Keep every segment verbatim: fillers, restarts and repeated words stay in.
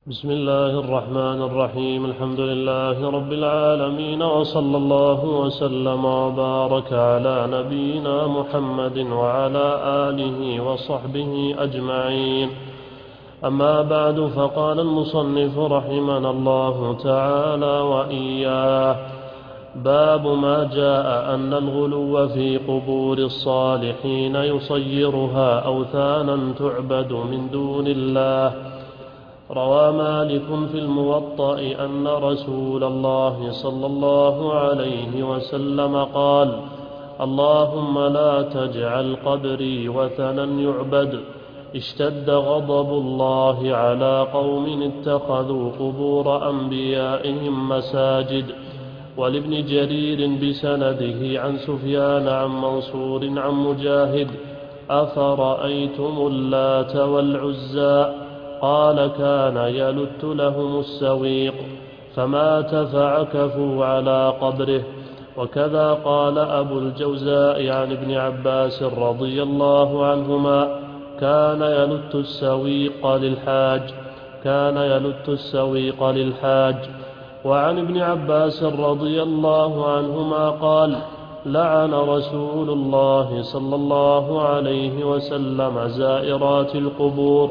بسم الله الرحمن الرحيم. الحمد لله رب العالمين، وصلى الله وسلم وبارك على نبينا محمد وعلى آله وصحبه أجمعين. أما بعد، فقال المصنف رحمنا الله تعالى وإياه: باب ما جاء أن الغلو في قبور الصالحين يصيرها أوثانا تعبد من دون الله. روى مالك في الموطأ أن رسول الله صلى الله عليه وسلم قال: اللهم لا تجعل قبري وثنا يعبد. اشتد غضب الله على قوم اتخذوا قبور أنبيائهم مساجد. ولابن جرير بسنده عن سفيان عن منصور عن مجاهد: أفرأيتم اللات والعزى؟ قال: كان يلت لهم السويق، فمات فعكفوا على قبره. وكذا قال أبو الجوزاء عن ابن عباس رضي الله عنهما: كان يلت السويق للحاج كان يلت السويق للحاج. وعن ابن عباس رضي الله عنهما قال: لعن رسول الله صلى الله عليه وسلم زائرات القبور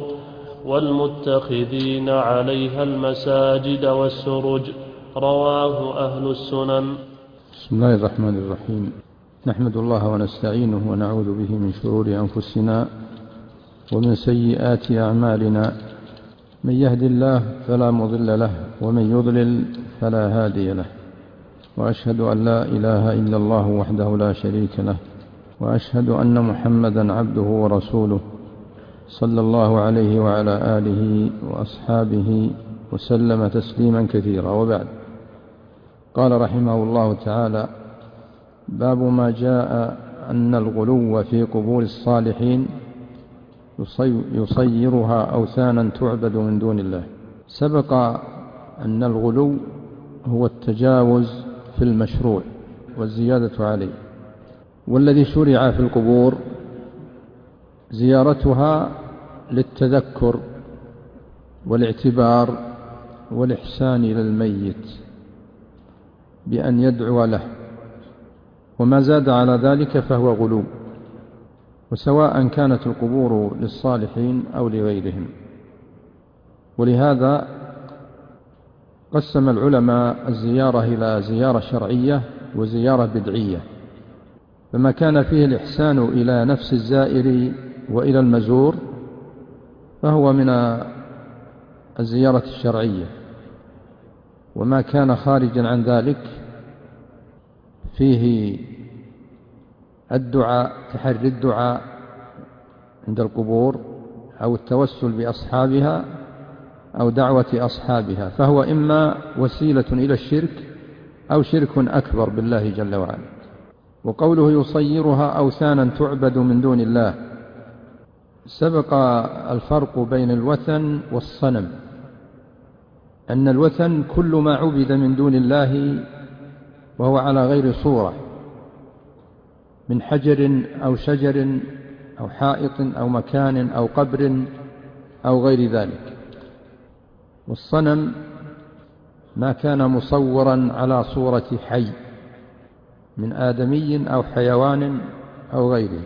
والمتخذين عليها المساجد والسرج. رواه أهل السنن. بسم الله الرحمن الرحيم. نحمد الله ونستعينه ونعوذ به من شرور أنفسنا ومن سيئات أعمالنا. من يهد الله فلا مضل له، ومن يضلل فلا هادي له. وأشهد أن لا إله إلا الله وحده لا شريك له، وأشهد أن محمدا عبده ورسوله صلى الله عليه وعلى آله وأصحابه وسلم تسليما كثيرا. وبعد، قال رحمه الله تعالى: باب ما جاء أن الغلو في قبور الصالحين يصيرها أوثانا تعبد من دون الله. سبق أن الغلو هو التجاوز في المشروع والزيادة عليه، والذي شرع في القبور زيارتها للتذكر والاعتبار والإحسان إلى الميت بأن يدعو له، وما زاد على ذلك فهو غلو، وسواء كانت القبور للصالحين أو لغيرهم. ولهذا قسم العلماء الزيارة إلى زيارة شرعية وزيارة بدعية. فما كان فيه الإحسان إلى نفس الزائر وإلى المزور فهو من الزيارة الشرعية، وما كان خارجا عن ذلك فيه الدعاء، تحري الدعاء عند القبور أو التوسل بأصحابها أو دعوة أصحابها، فهو إما وسيلة إلى الشرك أو شرك أكبر بالله جل وعلا. وقوله يصيرها أوثانا تعبد من دون الله، سبق الفرق بين الوثن والصنم، أن الوثن كل ما عبد من دون الله وهو على غير صورة، من حجر أو شجر أو حائط أو مكان أو قبر أو غير ذلك. والصنم ما كان مصورا على صورة حي من آدمي أو حيوان أو غيره.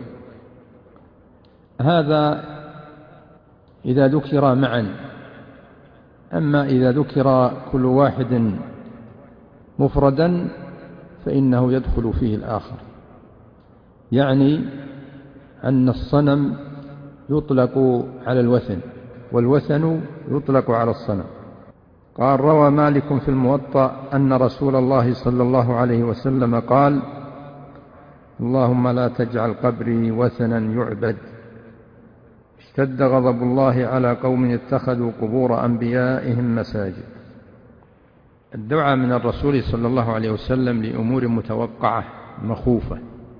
هذا إذا ذكر معا. أما إذا ذكر كل واحد مفردا فإنه يدخل فيه الآخر، يعني أن الصنم يطلق على الوثن، والوثن يطلق على الصنم. قال: روى مالك في الموطأ أن رسول الله صلى الله عليه وسلم قال: اللهم لا تجعل قبري وثنا يعبد. اشتد غضب الله على قوم اتخذوا قبور أنبيائهم مساجد. الدعاء من الرسول صلى الله عليه وسلم لأمور متوقعة مخوفة،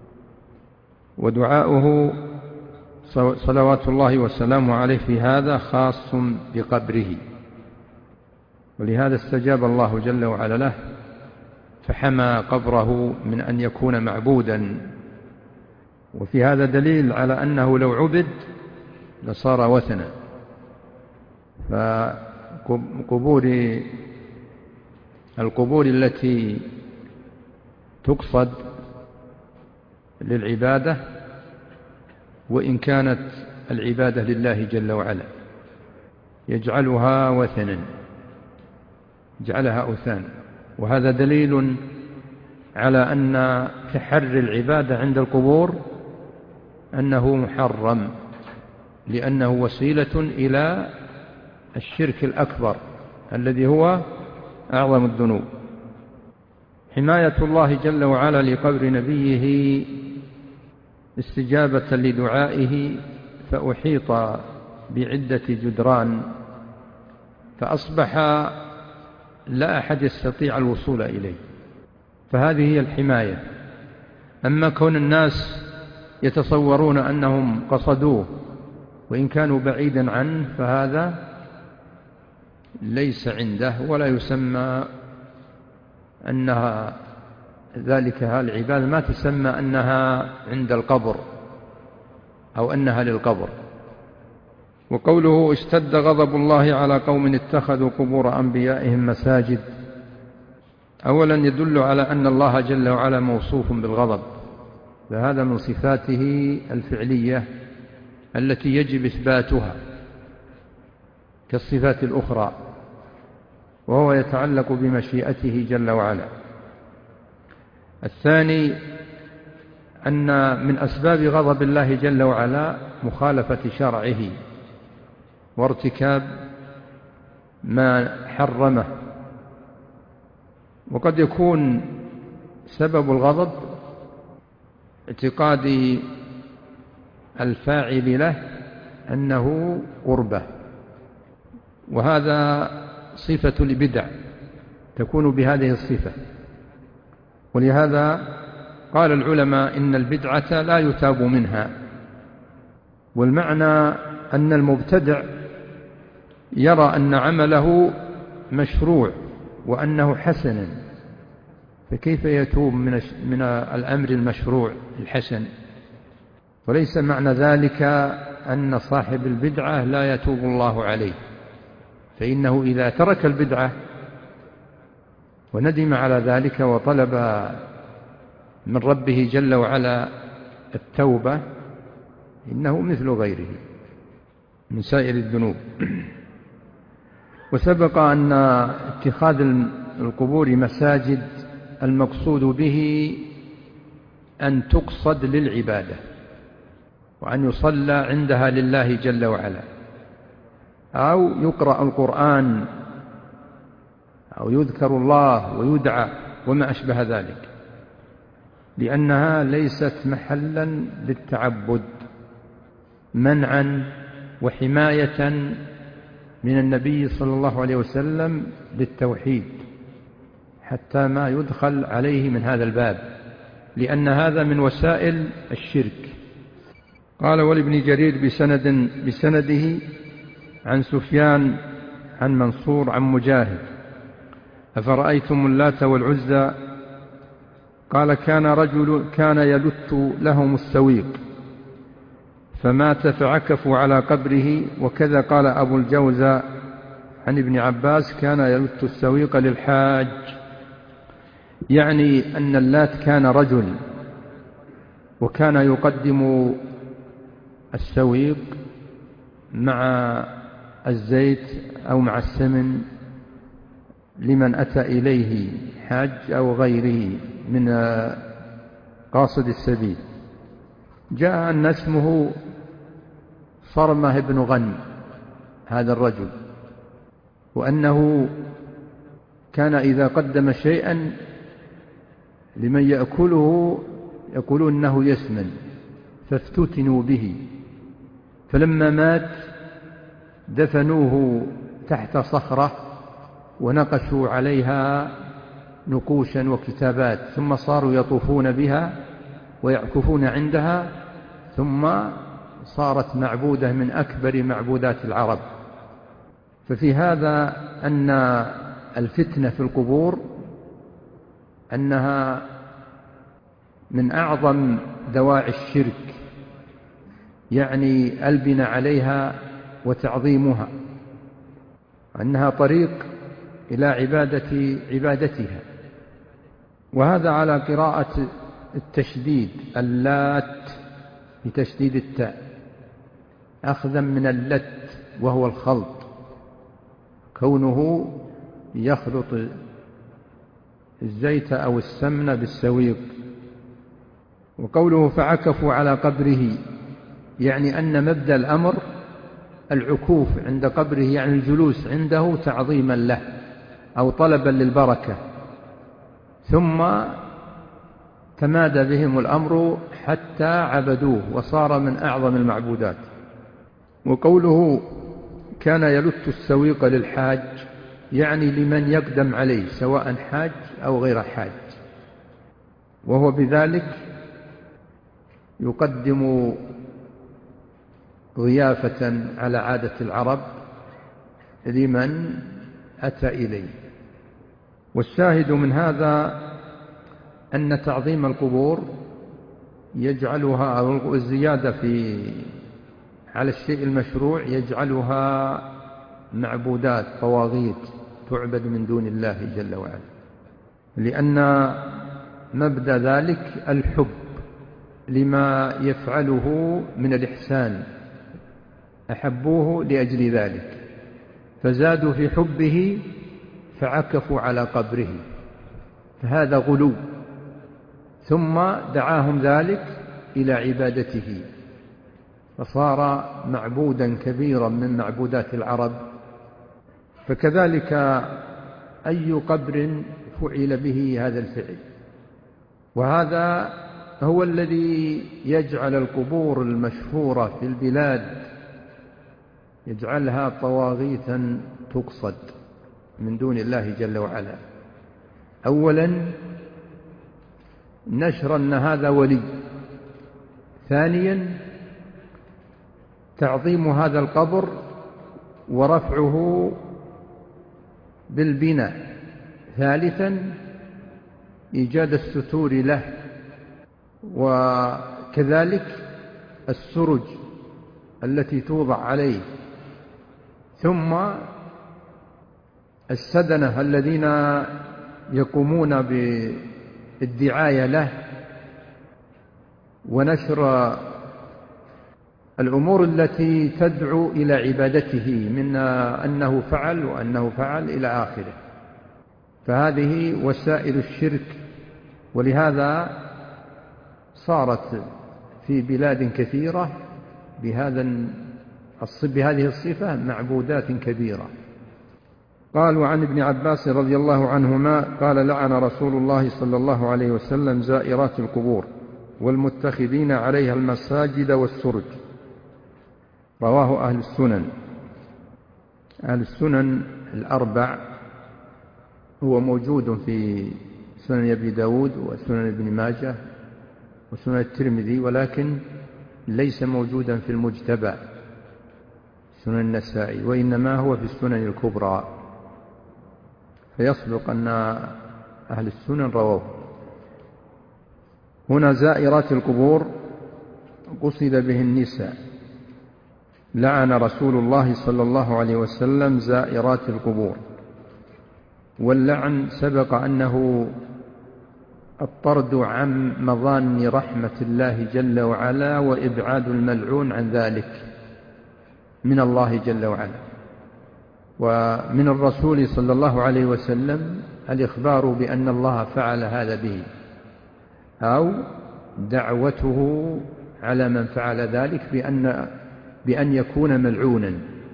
ودعاؤه صلوات الله وسلامه عليه في هذا خاص بقبره، ولهذا استجاب الله جل وعلا له فحمى قبره من أن يكون معبودا. وفي هذا دليل على أنه لو عبد لصار وثنا، قبور القبور التي تقصد للعبادة، وإن كانت العبادة لله جل وعلا، يجعلها وثنا، يجعلها أوثان. وهذا دليل على أن تحري العبادة عند القبور أنه محرم، لأنه وسيلة إلى الشرك الأكبر الذي هو أعظم الذنوب. حماية الله جل وعلا لقبر نبيه استجابة لدعائه، فأحيط بعدة جدران، فأصبح لا أحد يستطيع الوصول إليه، فهذه هي الحماية. أما كون الناس يتصورون أنهم قصدوه وإن كانوا بعيدا عنه، فهذا ليس عنده، ولا يسمى أنها ذلك العبادة ما تسمى أنها عند القبر أو أنها للقبر. وقوله اشتد غضب الله على قوم اتخذوا قبور أنبيائهم مساجد، أولا يدل على أن الله جل وعلا موصوف بالغضب، فهذا من صفاته الفعلية التي يجب إثباتها كالصفات الأخرى، وهو يتعلق بمشيئته جل وعلا. الثاني أن من أسباب غضب الله جل وعلا مخالفة شرعه وارتكاب ما حرمه، وقد يكون سبب الغضب اعتقاد الفاعل له أنه قربة، وهذا صفة البدع تكون بهذه الصفة. ولهذا قال العلماء إن البدعة لا يتاب منها، والمعنى أن المبتدع يرى أن عمله مشروع وأنه حسن، فكيف يتوب من من الأمر المشروع الحسن؟ وليس معنى ذلك أن صاحب البدعة لا يتوب الله عليه، فإنه إذا ترك البدعة وندم على ذلك وطلب من ربه جل وعلا التوبة، إنه مثل غيره من سائر الذنوب. وسبق أن اتخاذ القبور مساجد المقصود به أن تقصد للعبادة، وأن يصلى عندها لله جل وعلا، أو يقرأ القرآن، أو يذكر الله ويدعى وما أشبه ذلك، لأنها ليست محلا للتعبد، منعا وحماية من النبي صلى الله عليه وسلم للتوحيد، حتى ما يدخل عليه من هذا الباب، لأن هذا من وسائل الشرك. قال ولابن جرير بسند بسنده عن سفيان عن منصور عن مجاهد: أفرأيتم اللات والعزى؟ قال كان رجل كان يلت لهم السويق فمات فعكفوا على قبره. وكذا قال أبو الجوزاء عن ابن عباس: كان يلت السويق للحاج، يعني أن اللات كان رجل، وكان يقدم السويق مع الزيت أو مع السمن لمن أتى إليه حاج أو غيره من قاصد السبيل. جاء أن اسمه صرمة بن غنم هذا الرجل، وأنه كان إذا قدم شيئا لمن يأكله يقولون أنه يسمن، فافتتنوا به، فلما مات دفنوه تحت صخرة ونقشوا عليها نقوشا وكتابات، ثم صاروا يطوفون بها ويعكفون عندها، ثم صارت معبودة من أكبر معبودات العرب. ففي هذا أن الفتنة في القبور أنها من أعظم دواعي الشرك، يعني البناء عليها وتعظيمها. أنها طريق إلى عبادة عبادتها. وهذا على قراءة التشديد، اللات بتشديد التاء، أخذا من اللت وهو الخلط، كونه يخلط الزيت أو السمن بالسويق. وقوله فعكفوا على قبره يعني أن مبدأ الأمر العكوف عند قبره، يعني الجلوس عنده تعظيما له أو طلبا للبركة، ثم تمادى بهم الأمر حتى عبدوه وصار من أعظم المعبودات. وقوله كان يلت السويق للحاج يعني لمن يقدم عليه سواء حاج أو غير حاج، وهو بذلك يقدم ضيافة على عادة العرب لمن أتى إليه. والشاهد من هذا أن تعظيم القبور يجعلها، أو الزيادة في على الشيء المشروع يجعلها معبودات طواغيت تعبد من دون الله جل وعلا، لأن مبدأ ذلك الحب لما يفعله من الإحسان، أحبوه لأجل ذلك فزادوا في حبه فعكفوا على قبره، فهذا غلو، ثم دعاهم ذلك إلى عبادته فصار معبودا كبيرا من معبودات العرب. فكذلك أي قبر فعل به هذا الفعل، وهذا هو الذي يجعل القبور المشهورة في البلاد يجعلها طواغيتا تقصد من دون الله جل وعلا. أولا نشر أن هذا ولي، ثانيا تعظيم هذا القبر ورفعه بالبناء، ثالثا إيجاد الستور له، وكذلك السرج التي توضع عليه، ثم السدنة الذين يقومون بالدعاية له ونشر الأمور التي تدعو إلى عبادته من أنه فعل وأنه فعل إلى آخره. فهذه وسائل الشرك، ولهذا صارت في بلاد كثيرة بهذا بهذه الصفة معبودات كبيرة. قال وعن ابن عباس رضي الله عنهما قال لعن رسول الله صلى الله عليه وسلم زائرات القبور والمتخذين عليها المساجد والسرج. رواه أهل السنن. أهل السنن الأربع هو موجود في سنن أبي داود وسنن ابن ماجه وسنن الترمذي، ولكن ليس موجودا في المجتبى سنن النسائي، وإنما هو في السنن الكبرى، فيصدق أن أهل السنن رواه. هنا زائرات القبور قصد به النساء. لعن رسول الله صلى الله عليه وسلم زائرات القبور. واللعن سبق أنه الطرد عن مظان رحمة الله جل وعلا وإبعاد الملعون عن ذلك من الله جل وعلا. ومن الرسول صلى الله عليه وسلم الإخبار بأن الله فعل هذا به، أو دعوته على من فعل ذلك بأن, بأن يكون ملعونا.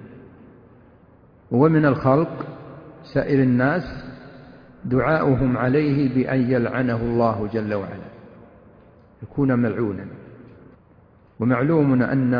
ومن الخلق سائر الناس دعاؤهم عليه بأن يلعنه الله جل وعلا، يكون ملعونا. ومعلوم أن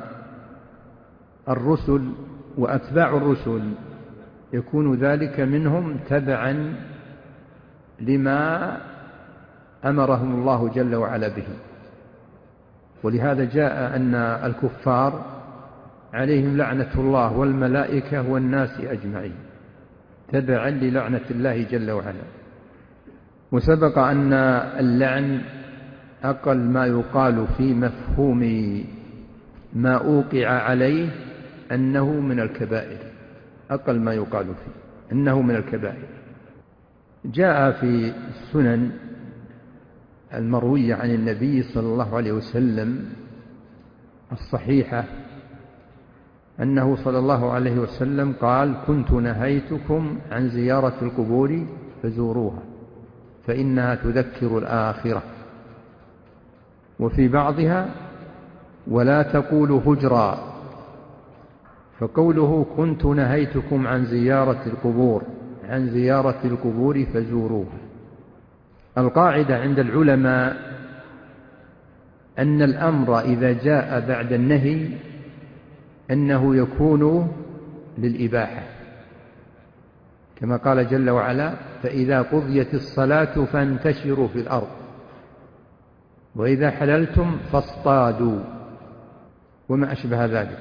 الرسل وأتباع الرسل يكون ذلك منهم تبعا لما أمرهم الله جل وعلا به. ولهذا جاء أن الكفار عليهم لعنة الله والملائكة والناس أجمعين تبعا للعنة الله جل وعلا. وسبق أن اللعن أقل ما يقال في مفهوم ما أوقع عليه أنه من الكبائر أقل ما يقال فيه إنه من الكبائر. جاء في السنن المروية عن النبي صلى الله عليه وسلم الصحيحة أنه صلى الله عليه وسلم قال: كنت نهيتكم عن زيارة القبور فزوروها فإنها تذكر الآخرة. وفي بعضها: ولا تقولوا هجرا. فقوله كنت نهيتكم عن زيارة القبور عن زيارة القبور فزوروها. القاعدة عند العلماء أن الأمر إذا جاء بعد النهي أنه يكون للإباحة، كما قال جل وعلا: فإذا قضيت الصلاة فانتشروا في الأرض وإذا حللتم فاصطادوا وما أشبه ذلك.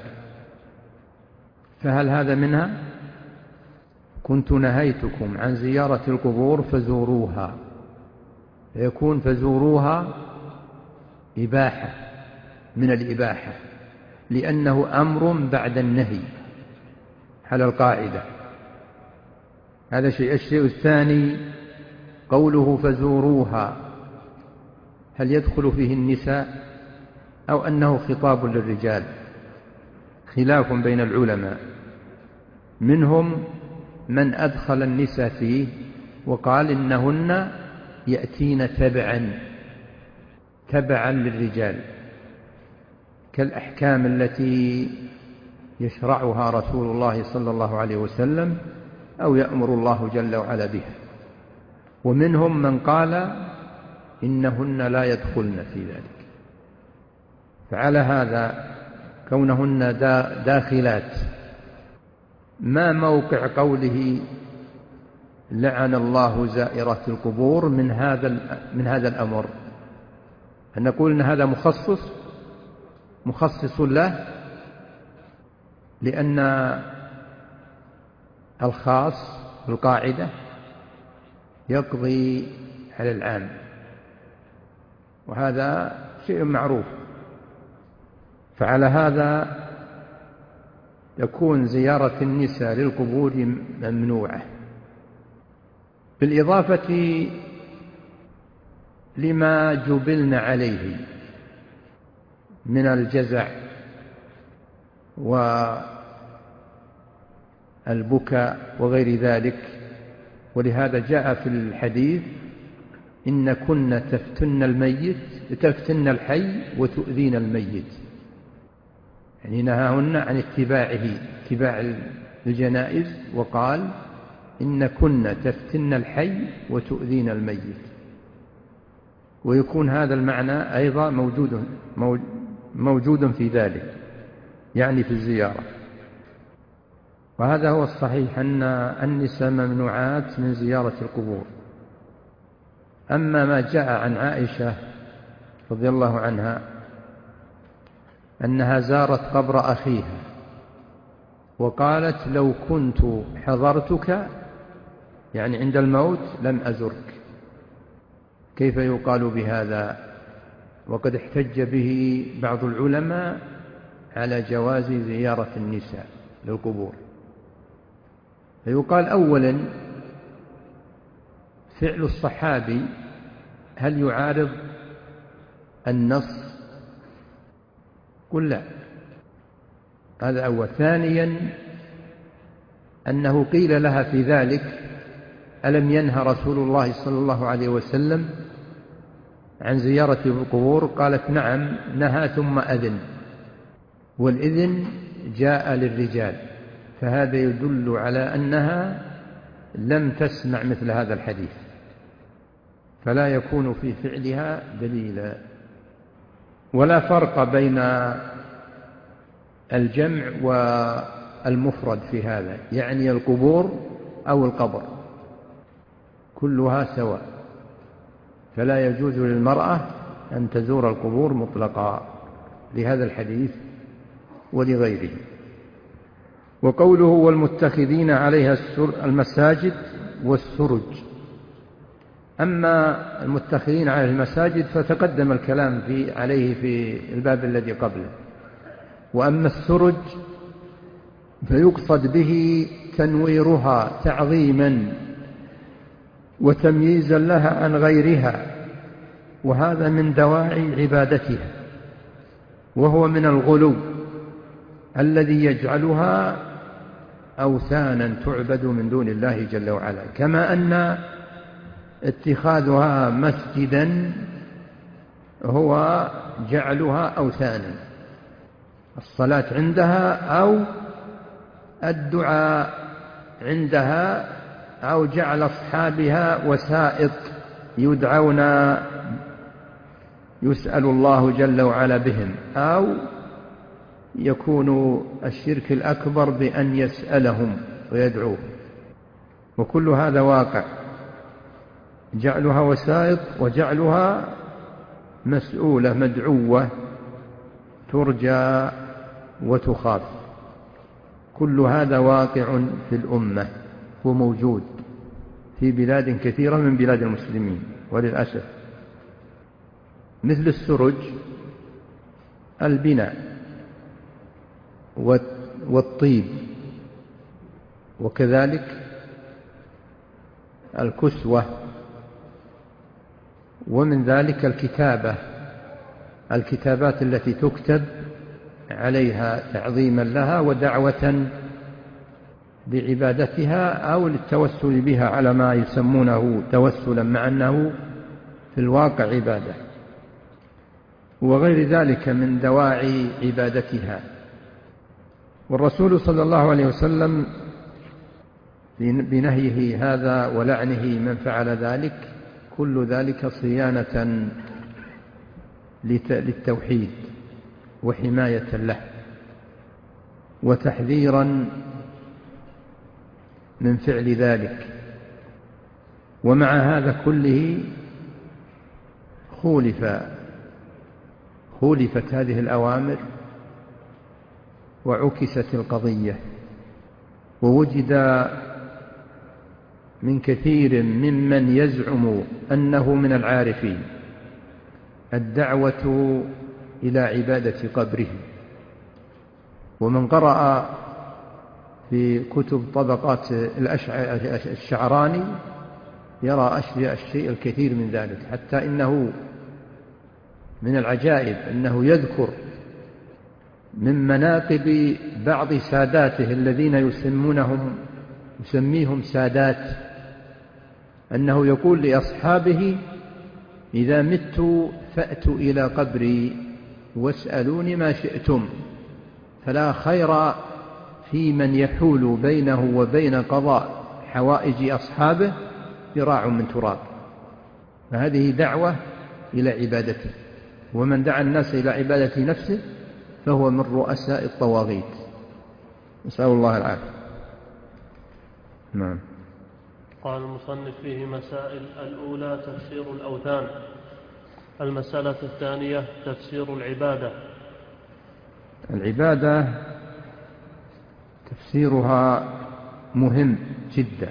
فهل هذا منها؟ كنت نهيتكم عن زيارة القبور فزوروها، فيكون فزوروها إباحة من الإباحة، لأنه أمر بعد النهي على القاعدة. هذا شيء. الشيء الثاني قوله فزوروها، هل يدخل فيه النساء أو أنه خطاب للرجال؟ خلاف بين العلماء، منهم من أدخل النساء فيه وقال إنهن يأتين تبعا تبعا للرجال، كالأحكام التي يشرعها رسول الله صلى الله عليه وسلم أو يأمر الله جل وعلا بها. ومنهم من قال إنهن لا يدخلن في ذلك. فعلى هذا كونهن داخلات، ما موقع قوله لعن الله زائرات القبور من هذا من هذا الأمر؟ أن نقول إن هذا مخصص مخصص له، لأن الخاص بالقاعدة يقضي على العام، وهذا شيء معروف. فعلى هذا تكون زيارة النساء للقبور ممنوعة، بالإضافة لما جبلن عليه من الجزع والبكاء وغير ذلك. ولهذا جاء في الحديث: إن كن تفتن الميت تفتن الحي وتؤذين الميت، يعني نهاهن عن اتباعه اتباع الجنائز، وقال: إن كن تفتن الحي وتؤذين الميت. ويكون هذا المعنى أيضا موجود موجود في ذلك، يعني في الزيارة. وهذا هو الصحيح، أن النساء ممنوعات من زيارة القبور. أما ما جاء عن عائشة رضي الله عنها أنها زارت قبر أخيها وقالت: لو كنت حضرتك، يعني عند الموت، لم أزرك. كيف يقال بهذا؟ وقد احتج به بعض العلماء على جواز زيارة النساء للقبور. فيقال: أولا، فعل الصحابي هل يعارض النص؟ قل لا، هذا أول. ثانيا، أنه قيل لها في ذلك: ألم ينهى رسول الله صلى الله عليه وسلم عن زيارة القبور؟ قالت: نعم نهى ثم أذن، والإذن جاء للرجال. فهذا يدل على أنها لم تسمع مثل هذا الحديث، فلا يكون في فعلها دليلا. ولا فرق بين الجمع والمفرد في هذا، يعني القبور أو القبر كلها سواء، فلا يجوز للمرأة أن تزور القبور مطلقا لهذا الحديث ولغيره. وقوله: والمتخذين عليها المساجد والسرج. أما المتخذين على المساجد فتقدم الكلام في عليه في الباب الذي قبله. وأما السرج فيقصد به تنويرها تعظيما وتمييزا لها عن غيرها، وهذا من دواعي عبادتها، وهو من الغلو الذي يجعلها أوثانا تعبد من دون الله جل وعلا، كما أن اتخاذها مسجدا هو جعلها أوثانا، الصلاة عندها أو الدعاء عندها أو جعل أصحابها وسائط يدعون يسأل الله جل وعلا بهم، أو يكون الشرك الأكبر بأن يسألهم ويدعوهم، وكل هذا واقع، جعلها وسائط وجعلها مسؤولة مدعوة ترجى وتخاف، كل هذا واقع في الأمة وموجود في بلاد كثيرة من بلاد المسلمين وللأسف، مثل السرج البناء والطيب، وكذلك الكسوة، ومن ذلك الكتابة، الكتابات التي تكتب عليها تعظيما لها ودعوة بعبادتها أو للتوسل بها على ما يسمونه توسلا، مع أنه في الواقع عبادة، وغير ذلك من دواعي عبادتها. والرسول صلى الله عليه وسلم بنهيه هذا ولعنه من فعل ذلك، كل ذلك صيانة للتوحيد وحماية له وتحذيرا من فعل ذلك. ومع هذا كله خولف خولفت هذه الأوامر وعكست القضية، ووجد من كثير ممن يزعم أنه من العارفين الدعوة إلى عبادة قبره، ومن قرأ في كتب طبقات الشعراني يرى أشياء الشيء الكثير من ذلك، حتى إنه من العجائب أنه يذكر من مناقب بعض ساداته الذين يسمونهم يسميهم سادات، أنه يقول لأصحابه: إذا مت فأتوا إلى قبري واسألوني ما شئتم، فلا خير في من يحول بينه وبين قضاء حوائج أصحابه ذراع من تراب. فهذه دعوة إلى عبادته، ومن دعا الناس إلى عبادة نفسه فهو من رؤساء الطواغيت، نسأل الله العافية. نعم. قال المصنف فيه مسائل: الأولى تفسير الأوثان. المسألة الثانية تفسير العبادة. العبادة تفسيرها مهم جدا،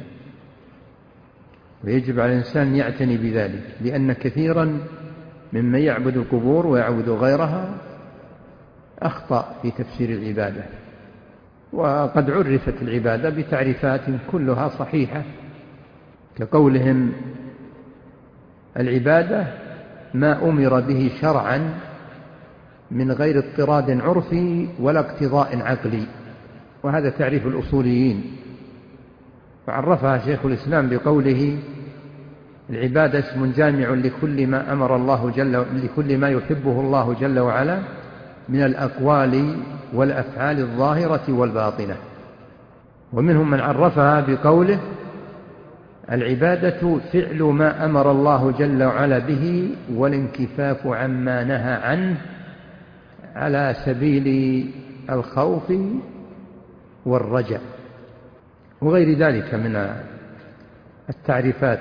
ويجب على الإنسان يعتني بذلك، لأن كثيرا ممن يعبد القبور ويعبد غيرها أخطأ في تفسير العبادة. وقد عرفت العبادة بتعريفات كلها صحيحة، كقولهم: العبادة ما أمر به شرعا من غير اضطراد عرفي ولا اقتضاء عقلي، وهذا تعريف الأصوليين. وعرفها شيخ الإسلام بقوله: العبادة اسم جامع لكل ما أمر الله جل لكل ما يحبه الله جل وعلا من الأقوال والأفعال الظاهرة والباطنة. ومنهم من عرفها بقوله: العبادة فعل ما أمر الله جل وعلا به والانكفاف عما نهى عنه على سبيل الخوف والرجاء، وغير ذلك من التعريفات.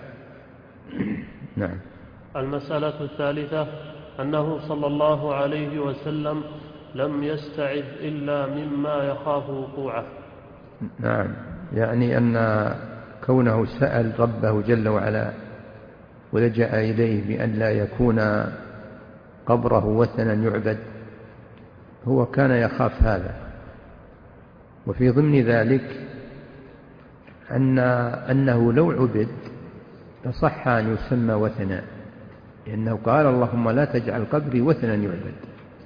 نعم. المسألة الثالثة أنه صلى الله عليه وسلم لم يستعذ إلا مما يخاف وقوعه. نعم، يعني أن كونه سأل ربه جل وعلا ولجأ إليه بأن لا يكون قبره وثنا يعبد، هو كان يخاف هذا، وفي ضمن ذلك أن أنه لو عبد فصح أن يسمى وثنا، لأنه قال اللهم لا تجعل قبري وثنا يعبد.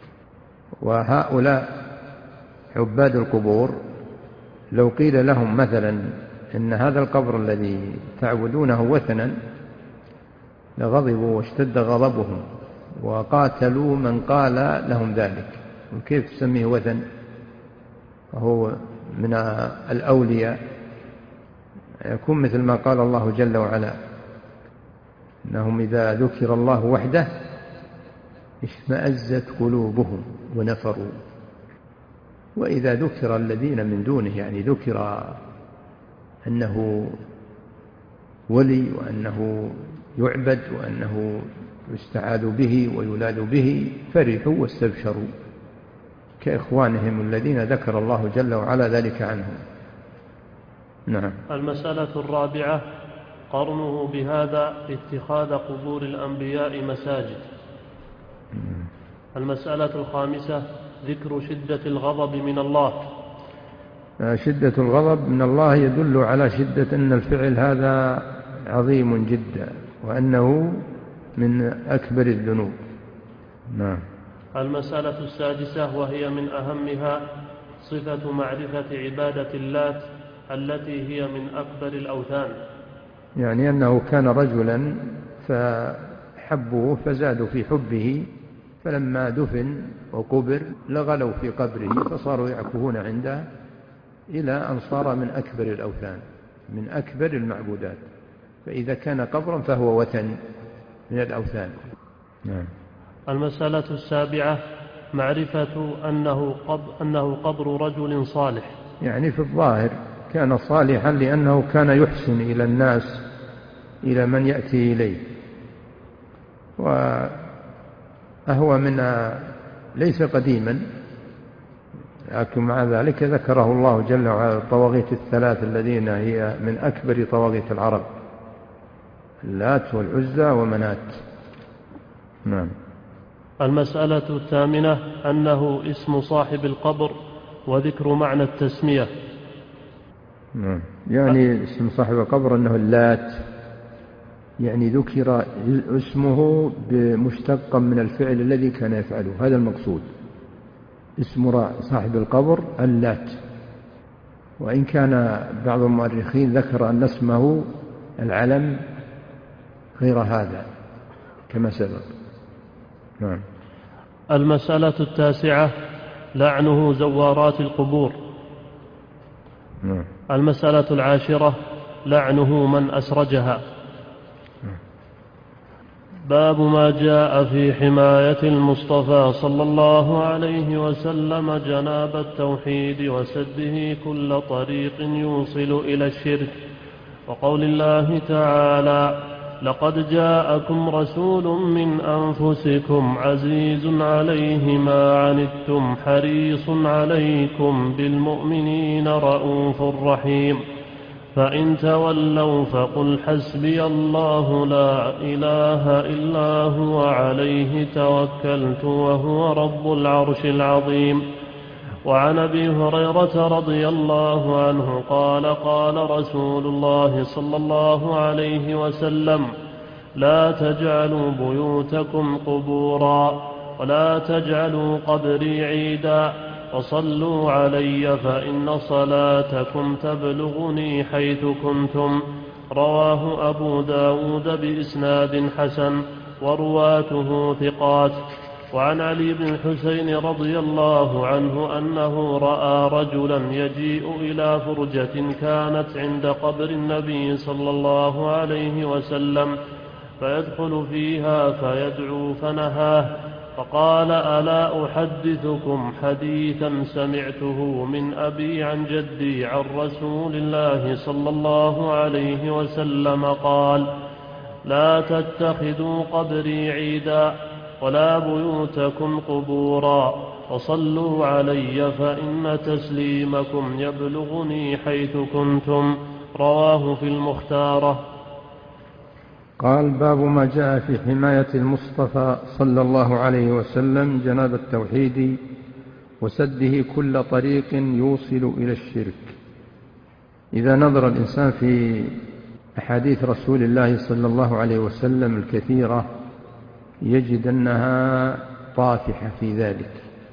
وهؤلاء عباد القبور لو قيل لهم مثلا إن هذا القبر الذي تعبدونه وثنا لغضبوا واشتد غضبهم وقاتلوا من قال لهم ذلك، وكيف تسميه وثن وهو من الأولياء؟ يكون مثل ما قال الله جل وعلا إنهم إذا ذكر الله وحده اشمأزت قلوبهم ونفروا، وإذا ذكر الذين من دونه يعني ذكر أنه ولي وأنه يعبد وأنه يستعاذ به ويلاد به فرحوا واستبشروا كإخوانهم الذين ذكر الله جل وعلا ذلك عنهم. نعم. المسألة الرابعة قرنه بهذا اتخاذ قبور الأنبياء مساجد. المسألة الخامسة ذكر شدة الغضب من الله. شدة الغضب من الله يدل على شدة أن الفعل هذا عظيم جدا وأنه من أكبر الذنوب. نعم. المسألة السادسة وهي من أهمها صفة معرفة عبادة اللات التي هي من أكبر الأوثان، يعني أنه كان رجلا فحبوه فزادوا في حبه، فلما دفن وقبر لغلوا في قبره فصاروا يعكفون عنده إلى أن صار من أكبر الأوثان من أكبر المعبودات، فإذا كان قبرا فهو وثن من الأوثان. نعم. المسألة السابعة معرفة أنه قبر, أنه قبر رجل صالح، يعني في الظاهر كان صالحا لأنه كان يحسن إلى الناس إلى من يأتي إليه، وهو من ليس قديما، لكن مع ذلك ذكره الله جل وعلا الطواغيت الثلاث الذين هي من أكبر طواغيت العرب، اللات والعزى ومنات. نعم. المسألة الثامنة أنه اسم صاحب القبر وذكر معنى التسمية. نعم. يعني اسم صاحب القبر أنه اللات، يعني ذكر اسمه بمشتقا من الفعل الذي كان يفعله، هذا المقصود. اسم صاحب القبر اللات، وإن كان بعض المؤرخين ذكر أن اسمه العلم غير هذا كما سبق. نعم. المسألة التاسعة لعنه زوارات القبور. نعم. المسألة العاشرة لعنه من أسرجها. باب ما جاء في حماية المصطفى صلى الله عليه وسلم جناب التوحيد وسده كل طريق يوصل إلى الشرك، وقول الله تعالى لقد جاءكم رسول من أنفسكم عزيز عليه ما عنتم حريص عليكم بالمؤمنين رؤوف رحيم، فإن تولوا فقل حسبي الله لا إله إلا هو عليه توكلت وهو رب العرش العظيم. وعن أبي هريرة رضي الله عنه قال قال رسول الله صلى الله عليه وسلم لا تجعلوا بيوتكم قبورا ولا تجعلوا قبري عيدا وصلوا علي فإن صلاتكم تبلغني حيث كنتم. رواه أبو داود بإسناد حسن ورواته ثقات. وعن علي بن الحسين رضي الله عنه أنه رأى رجلا يجيء إلى فرجة كانت عند قبر النبي صلى الله عليه وسلم فيدخل فيها فيدعو فنهاه، فقال ألا أحدثكم حديثا سمعته من أبي عن جدي عن رسول الله صلى الله عليه وسلم قال لا تتخذوا قبري عيدا ولا بيوتكم قبورا وصلوا علي فإن تسليمكم يبلغني حيث كنتم. رواه في المختارة. قال باب ما جاء في حماية المصطفى صلى الله عليه وسلم جناب التوحيد وسده كل طريق يوصل إلى الشرك. إذا نظر الإنسان في أحاديث رسول الله صلى الله عليه وسلم الكثيرة يجد أنها طافحة في ذلك،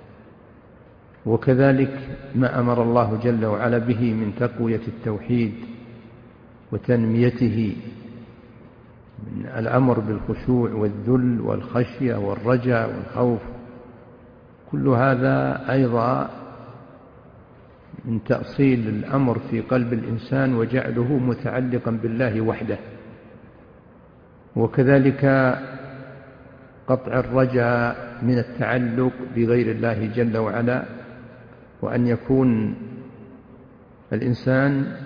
وكذلك ما أمر الله جل وعلا به من تقوية التوحيد وتنميته، من الأمر بالخشوع والذل والخشية والرجاء والخوف، كل هذا أيضا من تأصيل الأمر في قلب الإنسان وجعله متعلقا بالله وحده. وكذلك قطع الرجاء من التعلق بغير الله جل وعلا، وأن يكون الإنسان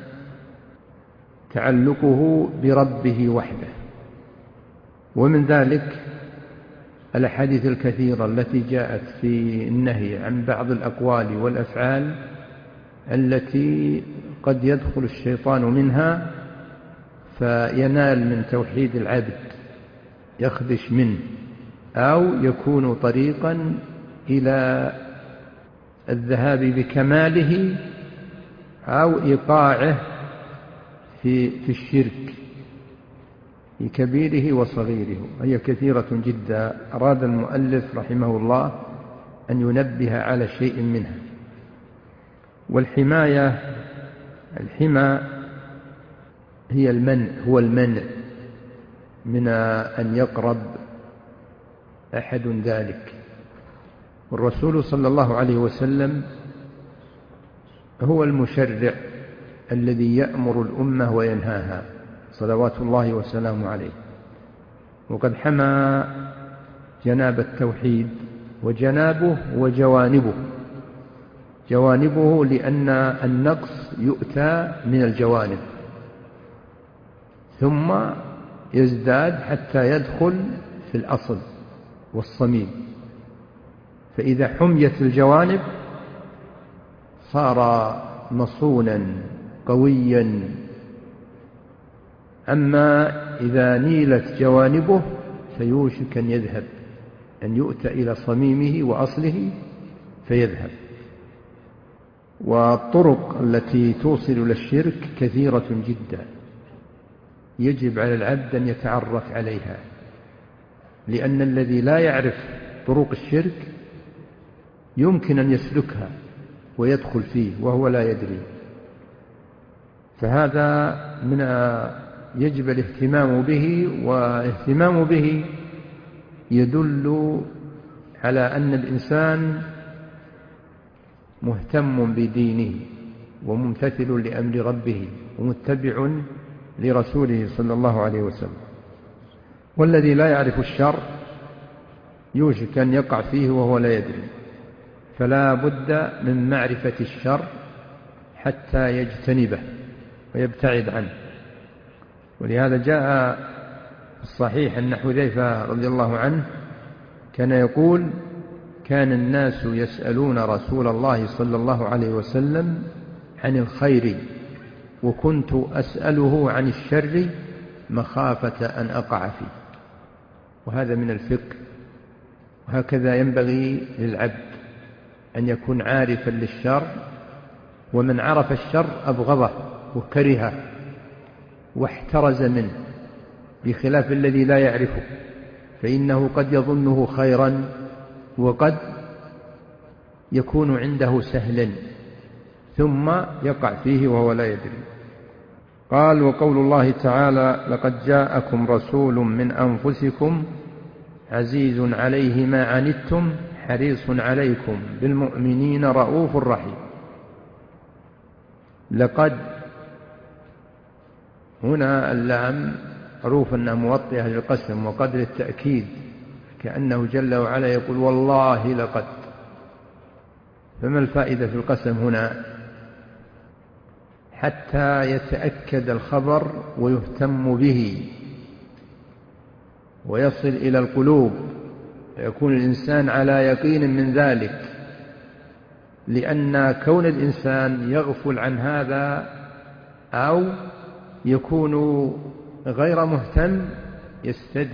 تعلقه بربه وحده. ومن ذلك الأحاديث الكثيرة التي جاءت في النهي عن بعض الأقوال والأفعال التي قد يدخل الشيطان منها فينال من توحيد العبد، يخدش منه، أو يكون طريقا إلى الذهاب بكماله أو إيقاعه في في الشرك في كبيره وصغيره، هي كثيرة جدا. أراد المؤلف رحمه الله أن ينبه على شيء منها. والحماية، الحمى هي المنع، هو المنع من أن يقرب أحد ذلك. والرسول صلى الله عليه وسلم هو المشرع الذي يأمر الأمة وينهاها صلوات الله وسلامه عليه، وقد حمى جناب التوحيد وجنابه وجوانبه. جوانبه لأن النقص يؤتى من الجوانب ثم يزداد حتى يدخل في الأصل والصميم، فإذا حميت الجوانب صار مصونا قويا. أما إذا نيلت جوانبه فيوشك أن يذهب، أن يؤتى إلى صميمه وأصله فيذهب. والطرق التي توصل إلى الشرك كثيرة جدا، يجب على العبد أن يتعرف عليها، لأن الذي لا يعرف طرق الشرك يمكن أن يسلكها ويدخل فيه وهو لا يدري. فهذا من يجب الاهتمام به، واهتمام به يدل على أن الإنسان مهتم بدينه وممتثل لأمر ربه ومتبع لرسوله صلى الله عليه وسلم. والذي لا يعرف الشر يوشك أن يقع فيه وهو لا يدري، فلا بد من معرفة الشر حتى يجتنبه ويبتعد عنه. ولهذا جاء في الصحيح أن حذيفة رضي الله عنه كان يقول: كان الناس يسألون رسول الله صلى الله عليه وسلم عن الخير وكنت أسأله عن الشر مخافة أن أقع فيه. وهذا من الفقه، وهكذا ينبغي للعبد أن يكون عارفا للشر، ومن عرف الشر أبغضه وكرهه واحترز منه، بخلاف الذي لا يعرفه، فإنه قد يظنه خيرا وقد يكون عنده سهلا ثم يقع فيه وهو لا يدري. قال: وقول الله تعالى: لقد جاءكم رسول من أنفسكم عزيز عليه ما عنتم حريص عليكم بالمؤمنين رؤوف رحيم. لقد هنا اللام معروف أنها موطئة للقسم وقدر التأكيد، كأنه جل وعلا يقول: والله لقد. فما الفائدة في القسم هنا؟ حتى يتأكد الخبر ويهتم به ويصل إلى القلوب، ويكون الإنسان على يقين من ذلك، لأن كون الإنسان يغفل عن هذا أو يكون غير مهتم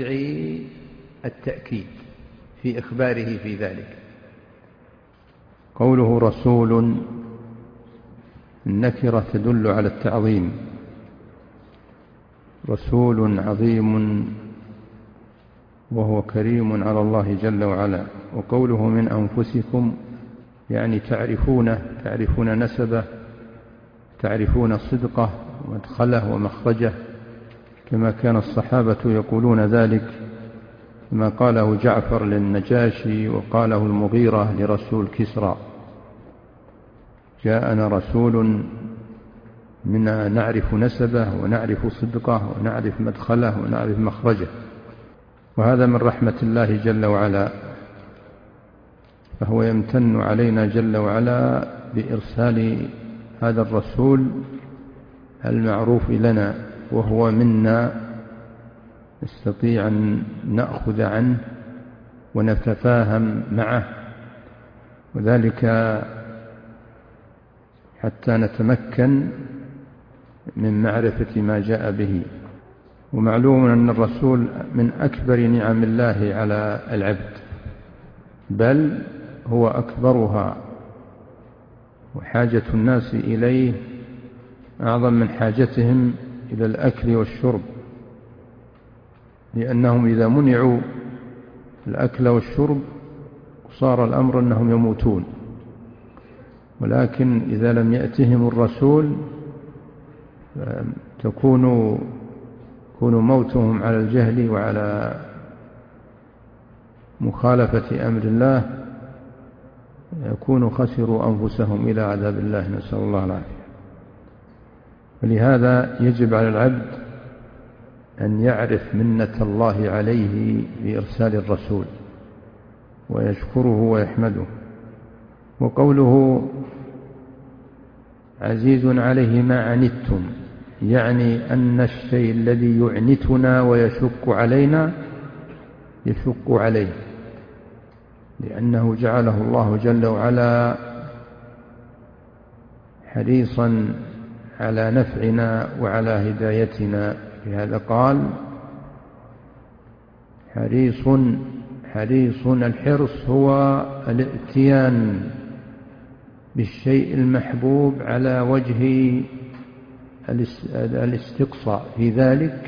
يستدعي التأكيد في إخباره في ذلك. قوله رسول النكرة تدل على التعظيم، رسول عظيم وهو كريم على الله جل وعلا. وقوله من أنفسكم يعني تعرفونه، تعرفون نسبه، تعرفون صدقه ومدخله ومخرجه، كما كان الصحابة يقولون ذلك، كما قاله جعفر للنجاشي وقاله المغيرة لرسول كسرى: جاءنا رسول منا نعرف نسبه ونعرف صدقه ونعرف مدخله ونعرف مخرجه. وهذا من رحمة الله جل وعلا، فهو يمتن علينا جل وعلا بإرسال هذا الرسول المعروف لنا، وهو منا نستطيع أن نأخذ عنه ونتفاهم معه، وذلك حتى نتمكن من معرفة ما جاء به. ومعلوم أن الرسول من أكبر نعم الله على العبد، بل هو أكبرها، وحاجة الناس إليه أعظم من حاجتهم إلى الأكل والشرب، لأنهم إذا منعوا الأكل والشرب صار الأمر أنهم يموتون، ولكن إذا لم يأتهم الرسول تكون يكون موتهم على الجهل وعلى مخالفة أمر الله، يكونوا خسروا أنفسهم إلى عذاب الله، نسأل الله العافية. ولهذا يجب على العبد أن يعرف منة الله عليه بإرسال الرسول ويشكره ويحمده. وقوله عزيز عليه ما عنتم، يعني أن الشيء الذي يعنتنا ويشق علينا يشق عليه، لأنه جعله الله جل وعلا حريصا على نفعنا وعلى هدايتنا. لهذا قال حريص حريص الحرص هو الاتيان بالشيء المحبوب على وجه الاستقصاء في ذلك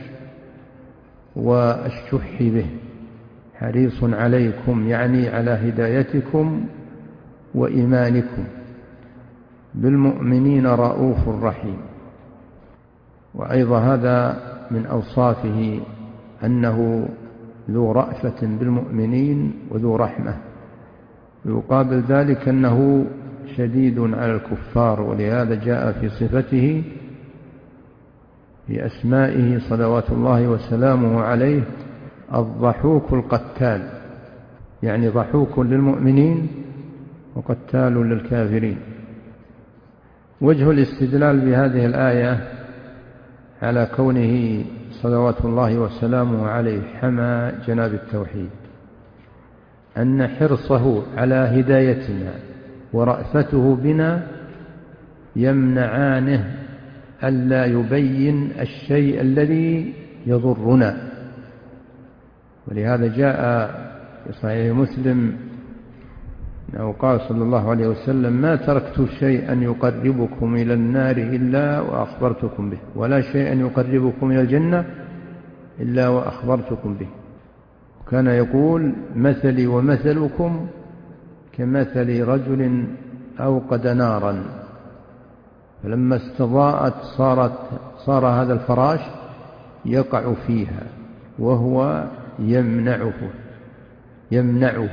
والشح به. حريص عليكم يعني على هدايتكم وإيمانكم، بالمؤمنين رؤوف رحيم. وأيضا هذا من أوصافه أنه ذو رأفة بالمؤمنين وذو رحمة، يقابل ذلك أنه شديد على الكفار، ولهذا جاء في صفته في أسمائه صلوات الله وسلامه عليه الضحوك القتال، يعني ضحوك للمؤمنين وقتال للكافرين. وجه الاستدلال بهذه الآية على كونه صلوات الله وسلامه عليه حمى جناب التوحيد أن حرصه على هدايتنا ورأفته بنا يمنعانه ألا يبين الشيء الذي يضرنا. ولهذا جاء في صحيح مسلم أنه قال صلى الله عليه وسلم ما تركت شيئا يقربكم إلى النار إلا وأخبرتكم به، ولا شيئا يقربكم إلى الجنة إلا وأخبرتكم به. وكان يقول مثلي ومثلكم كمثل رجل أوقد نارا فلما استضاءت صارت صار هذا الفراش يقع فيها وهو يمنعه يمنعه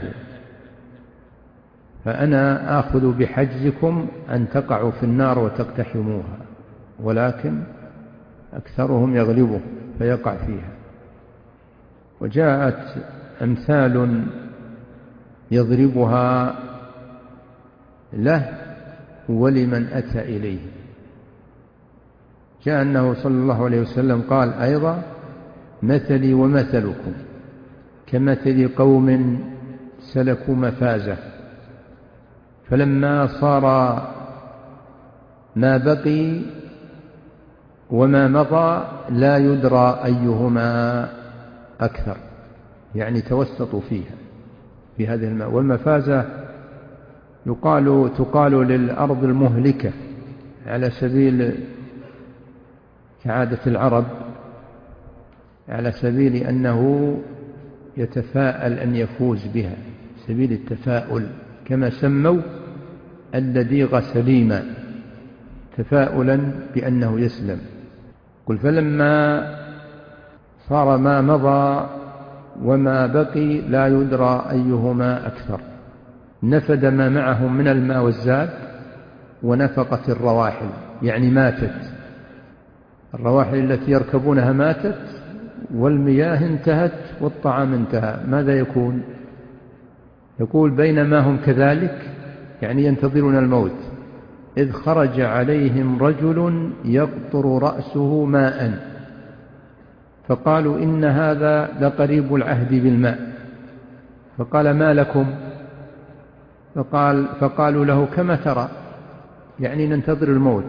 فأنا آخذ بحجزكم أن تقعوا في النار وتقتحموها، ولكن أكثرهم يغلبه فيقع فيها. وجاءت أمثال يضربها له ولمن أتى إليه. جاء أنه صلى الله عليه وسلم قال أيضا مثلي ومثلكم كمثل قوم سلكوا مفازة فلما صار ما بقي وما مضى لا يدرى أيهما أكثر، يعني توسطوا فيها في هذه الماء. والمفازة يقال تقال للأرض المهلكة على سبيل كعادة العرب، على سبيل أنه يتفاءل أن يفوز بها، سبيل التفاؤل، كما سموا اللديغ سليما، تفاؤلا بأنه يسلم. قل فلما صار ما مضى وما بقي لا يدرى أيهما أكثر، نفد ما معهم من الماء والزاد ونفقت الرواحل، يعني ماتت الرواحل التي يركبونها، ماتت، والمياه انتهت والطعام انتهى. ماذا يكون؟ يقول بينما هم كذلك، يعني ينتظرون الموت، إذ خرج عليهم رجل يقطر رأسه ماء فقالوا إن هذا لقريب العهد بالماء، فقال ما لكم؟ فقال فقالوا له كما ترى، يعني ننتظر الموت.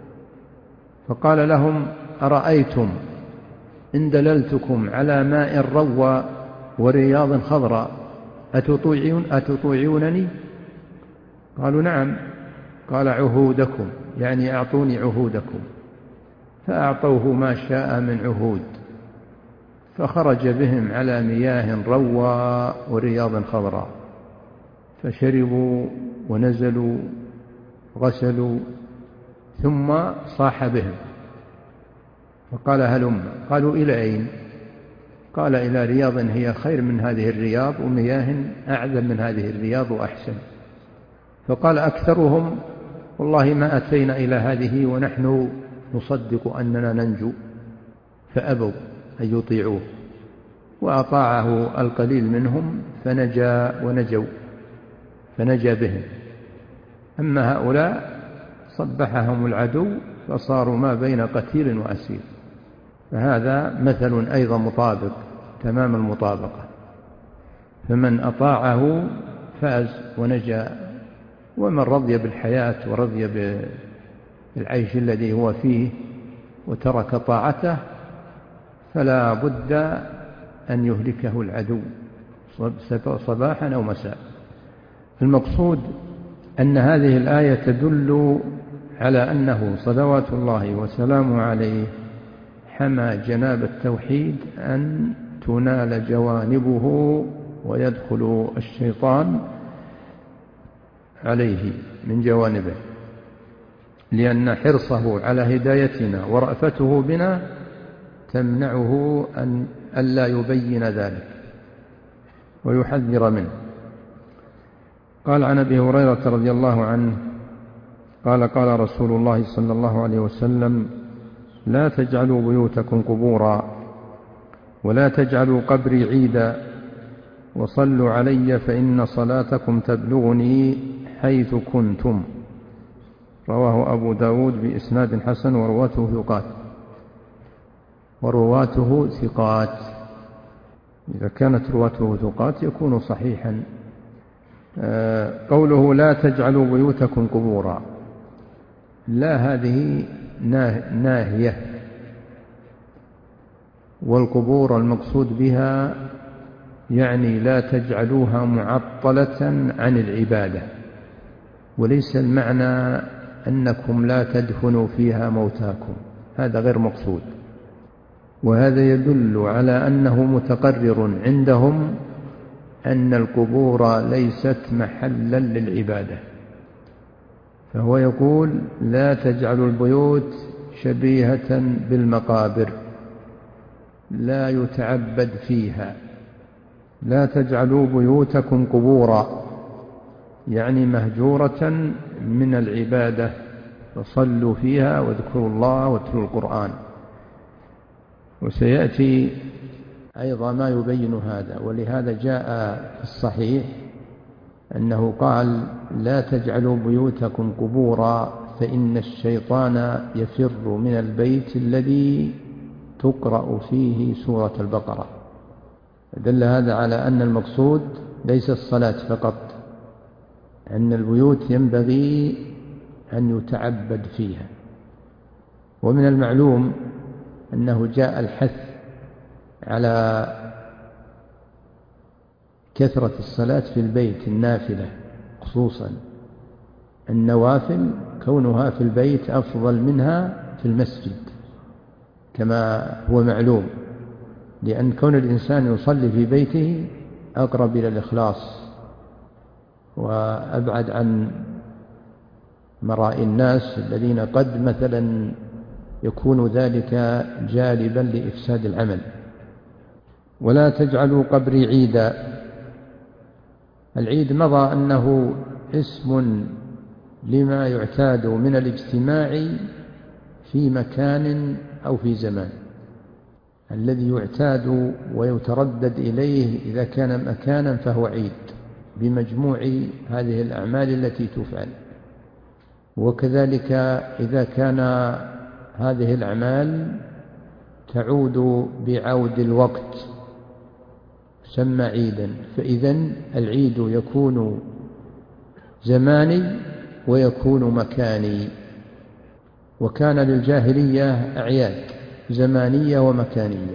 فقال لهم أرأيتم إن دللتكم على ماء روى ورياض خضراء أتطيعون أتطيعونني؟ قالوا نعم. قال عهودكم، يعني أعطوني عهودكم. فأعطوه ما شاء من عهود، فخرج بهم على مياه روى ورياض خضراء، فشربوا ونزلوا غسلوا، ثم صاح بهم فقال هلم. قالوا إلى أين؟ قال إلى رياض هي خير من هذه الرياض، ومياه أعذب من هذه الرياض وأحسن. فقال أكثرهم والله ما أتينا إلى هذه ونحن نصدق أننا ننجو، فأبوا أن يطيعوه، وأطاعه القليل منهم فنجا ونجوا فنجا بهم. أما هؤلاء صبحهم العدو فصاروا ما بين قتيل وأسير. فهذا مثل أيضا مطابق تمام المطابقة، فمن أطاعه فاز ونجا، ومن رضي بالحياة ورضي بالعيش الذي هو فيه وترك طاعته فلا بد أن يهلكه العدو صباحا أو مساء. المقصود أن هذه الآية تدل على أنه صلوات الله وسلامه عليه حمى جناب التوحيد أن تنال جوانبه ويدخل الشيطان عليه من جوانبه، لأن حرصه على هدايتنا ورأفته بنا تمنعه أن ألا يبين ذلك ويحذر منه. قال عن أبي هريرة رضي الله عنه قال قال رسول الله صلى الله عليه وسلم لا تجعلوا بيوتكم قبورا ولا تجعلوا قبري عيدا وصلوا علي فإن صلاتكم تبلغني حيث كنتم. رواه أبو داود بإسناد حسن ورواته ثقات ورواته ثقات إذا كانت رواته ثقات يكون صحيحا. قوله لا تجعلوا بيوتكم قبورا، لا هذه ناهية، والقبور المقصود بها يعني لا تجعلوها معطلة عن العبادة، وليس المعنى أنكم لا تدفنوا فيها موتاكم، هذا غير مقصود. وهذا يدل على أنه متقرر عندهم أن القبور ليست محلا للعبادة، فهو يقول لا تجعلوا البيوت شبيهة بالمقابر لا يتعبد فيها، لا تجعلوا بيوتكم قبورا يعني مهجورة من العبادة، فصلوا فيها واذكروا الله واتلوا القرآن. وسيأتي أيضا ما يبين هذا، ولهذا جاء في الصحيح أنه قال لا تجعلوا بيوتكم قبورا فإن الشيطان يفر من البيت الذي تقرأ فيه سورة البقرة. دل هذا على أن المقصود ليس الصلاة فقط، أن البيوت ينبغي أن يتعبد فيها. ومن المعلوم أنه جاء الحث على كثرة الصلاة في البيت النافلة خصوصا، النوافل كونها في البيت أفضل منها في المسجد كما هو معلوم، لأن كون الإنسان يصلي في بيته أقرب إلى الإخلاص وأبعد عن مراء الناس الذين قد مثلا يكون ذلك جالبا لإفساد العمل. ولا تجعلوا قبري عيدا. العيد مضى أنه اسم لما يعتاد من الاجتماع في مكان أو في زمان، الذي يعتاد ويتردد إليه إذا كان مكانا فهو عيد بمجموع هذه الأعمال التي تفعل، وكذلك إذا كان هذه الأعمال تعود بعود الوقت سمى عيدا. فإذن العيد يكون زماني ويكون مكاني، وكان للجاهلية أعياد زمانية ومكانية،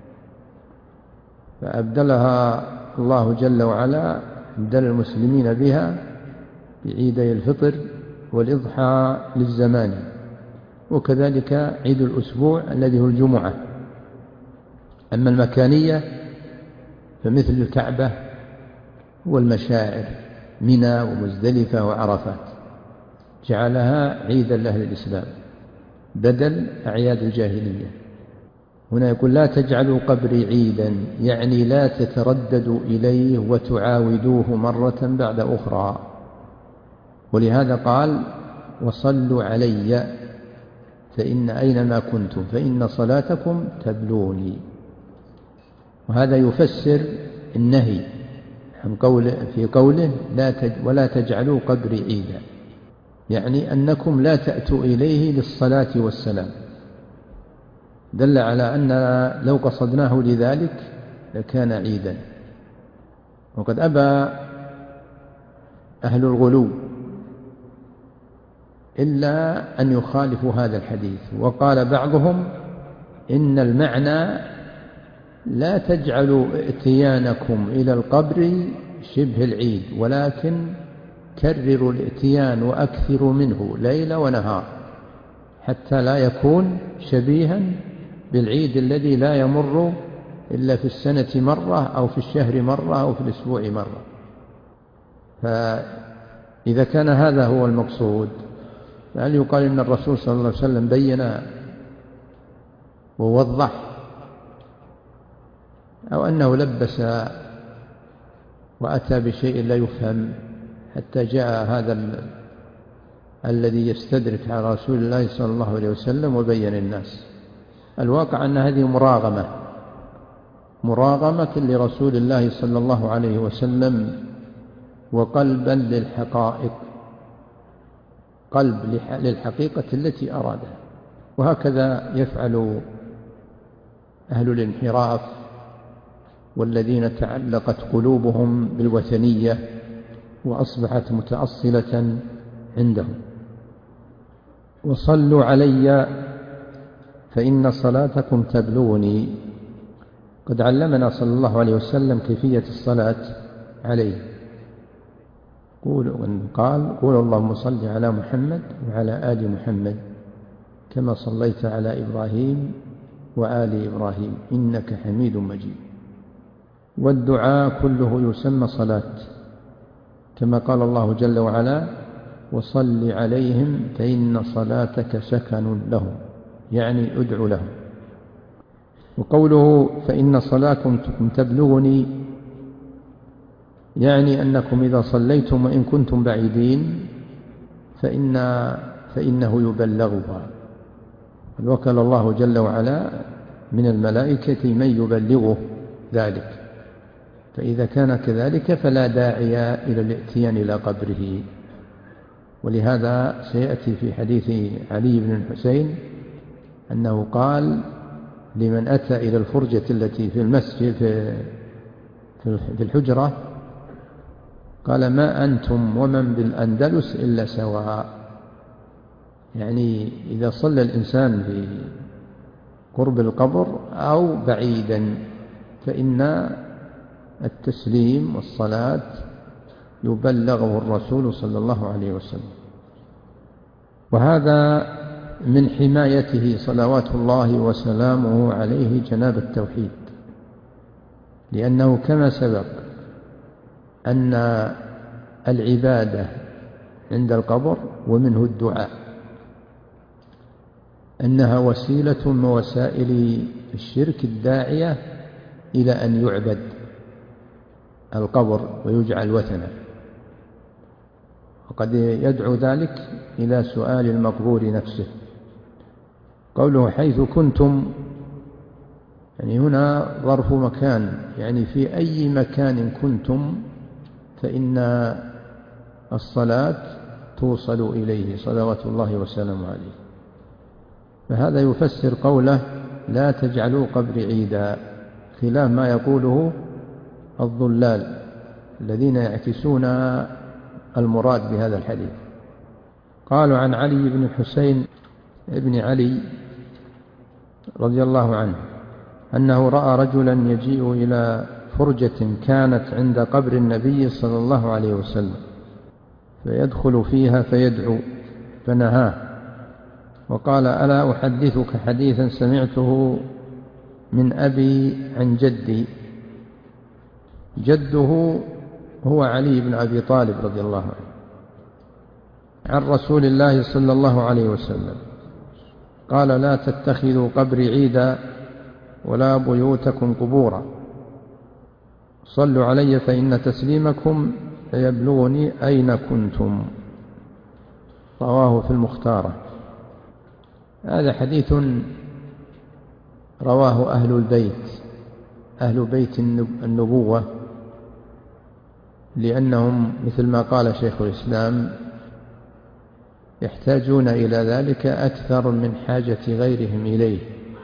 فأبدلها الله جل وعلا أبدل المسلمين بها بعيدي الفطر والإضحى للزمان، وكذلك عيد الأسبوع الذي هو الجمعة. أما المكانية فمثل الكعبة والمشاعر منى ومزدلفة وعرفات جعلها عيدا لأهل الإسلام بدل أعياد الجاهلية. هنا يقول لا تجعلوا قبري عيدا، يعني لا تترددوا إليه وتعاودوه مرة بعد أخرى. ولهذا قال وصلوا علي فإن أينما كنتم فإن صلاتكم تبلوني. وهذا يفسر النهي عن قول في قوله لا تج ولا تجعلوا قبري عيدا، يعني أنكم لا تأتوا إليه للصلاة والسلام. دل على أن لو قصدناه لذلك لكان عيدا. وقد أبى أهل الغلو إلا أن يخالفوا هذا الحديث، وقال بعضهم إن المعنى لا تجعلوا ائتيانكم إلى القبر شبه العيد، ولكن كرروا الائتيان وأكثروا منه ليل ونهار حتى لا يكون شبيها بالعيد الذي لا يمر إلا في السنة مرة أو في الشهر مرة أو في الأسبوع مرة. فإذا كان هذا هو المقصود فهل يقال إن الرسول صلى الله عليه وسلم بين ووضح، أو أنه لبس وأتى بشيء لا يفهم حتى جاء هذا ال... الذي يستدرك على رسول الله صلى الله عليه وسلم وبين الناس؟ الواقع أن هذه مراغمة مراغمة لرسول الله صلى الله عليه وسلم وقلبا للحقائق، قلب للحقيقة التي أرادها. وهكذا يفعل أهل الانحراف والذين تعلقت قلوبهم بالوثنية وأصبحت متأصلة عندهم. وصلوا علي فإن صلاتكم تبلوني. قد علمنا صلى الله عليه وسلم كيفية الصلاة عليه. قال قول اللهم صل على محمد وعلى آل محمد كما صليت على إبراهيم وآل إبراهيم إنك حميد مجيد. والدعاء كله يسمى صلاة، كما قال الله جل وعلا وصل عليهم فإن صلاتك سكن لهم، يعني ادعو لهم. وقوله فإن صلاتكم تبلغني يعني أنكم إذا صليتم وإن كنتم بعيدين فإن فإنه يبلغها. وكل الله جل وعلا من الملائكة من يبلغه ذلك، فإذا كان كذلك فلا داعي إلى الاتيان إلى قبره. ولهذا سيأتي في حديث علي بن الحسين أنه قال لمن أتى إلى الفرجة التي في المسجد في الحجرة قال ما أنتم ومن بالأندلس إلا سواء، يعني إذا صلى الإنسان في قرب القبر أو بعيدا فإن التسليم والصلاة يبلغه الرسول صلى الله عليه وسلم. وهذا من حمايته صلوات الله وسلامه عليه جناب التوحيد، لأنه كما سبق أن العبادة عند القبر ومنه الدعاء أنها وسيلة من وسائل الشرك الداعية إلى أن يعبد القبر ويجعل وثنا، وقد يدعو ذلك إلى سؤال المقبور نفسه. قوله حيث كنتم، يعني هنا ظرف مكان، يعني في أي مكان كنتم فإن الصلاة توصل إليه صلوات الله وسلامه عليه. فهذا يفسر قوله لا تجعلوا قبري عيدا، خلاف ما يقوله الضلال الذين يعكسون المراد بهذا الحديث. قالوا عن علي بن الحسين ابن علي رضي الله عنه أنه رأى رجلا يجيء إلى فرجة كانت عند قبر النبي صلى الله عليه وسلم فيدخل فيها فيدعو، فنهاه وقال ألا أحدثك حديثا سمعته من أبي عن جدي. جده هو علي بن أبي طالب رضي الله عنه، عن رسول الله صلى الله عليه وسلم قال لا تتخذوا قبري عيدا ولا بيوتكم قبورا، صلوا علي فإن تسليمكم يبلغني أين كنتم. رواه في المختارة. هذا حديث رواه أهل البيت، أهل بيت النبوة، لأنهم مثل ما قال شيخ الإسلام يحتاجون إلى ذلك أكثر من حاجة غيرهم إليه،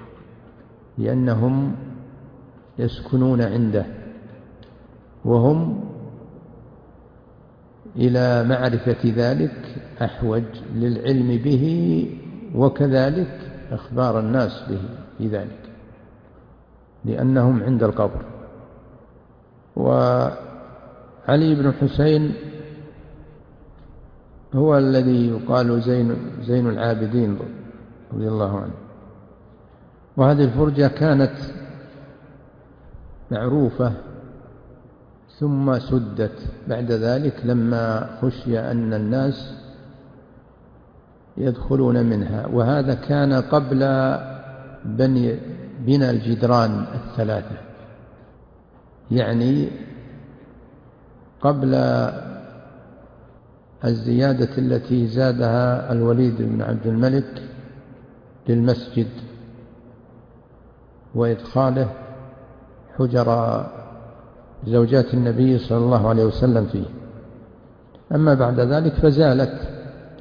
لأنهم يسكنون عنده وهم إلى معرفة ذلك أحوج للعلم به، وكذلك إخبار الناس به في ذلك لأنهم عند القبر. وعلي بن الحسين هو الذي يقال زين, زين العابدين رضي الله عنه. وهذه الفرجة كانت معروفة ثم سدت بعد ذلك لما خشي أن الناس يدخلون منها، وهذا كان قبل بني بناء الجدران الثلاثة، يعني قبل الزيادة التي زادها الوليد بن عبد الملك للمسجد وإدخاله حجر زوجات النبي صلى الله عليه وسلم فيه. أما بعد ذلك فزالت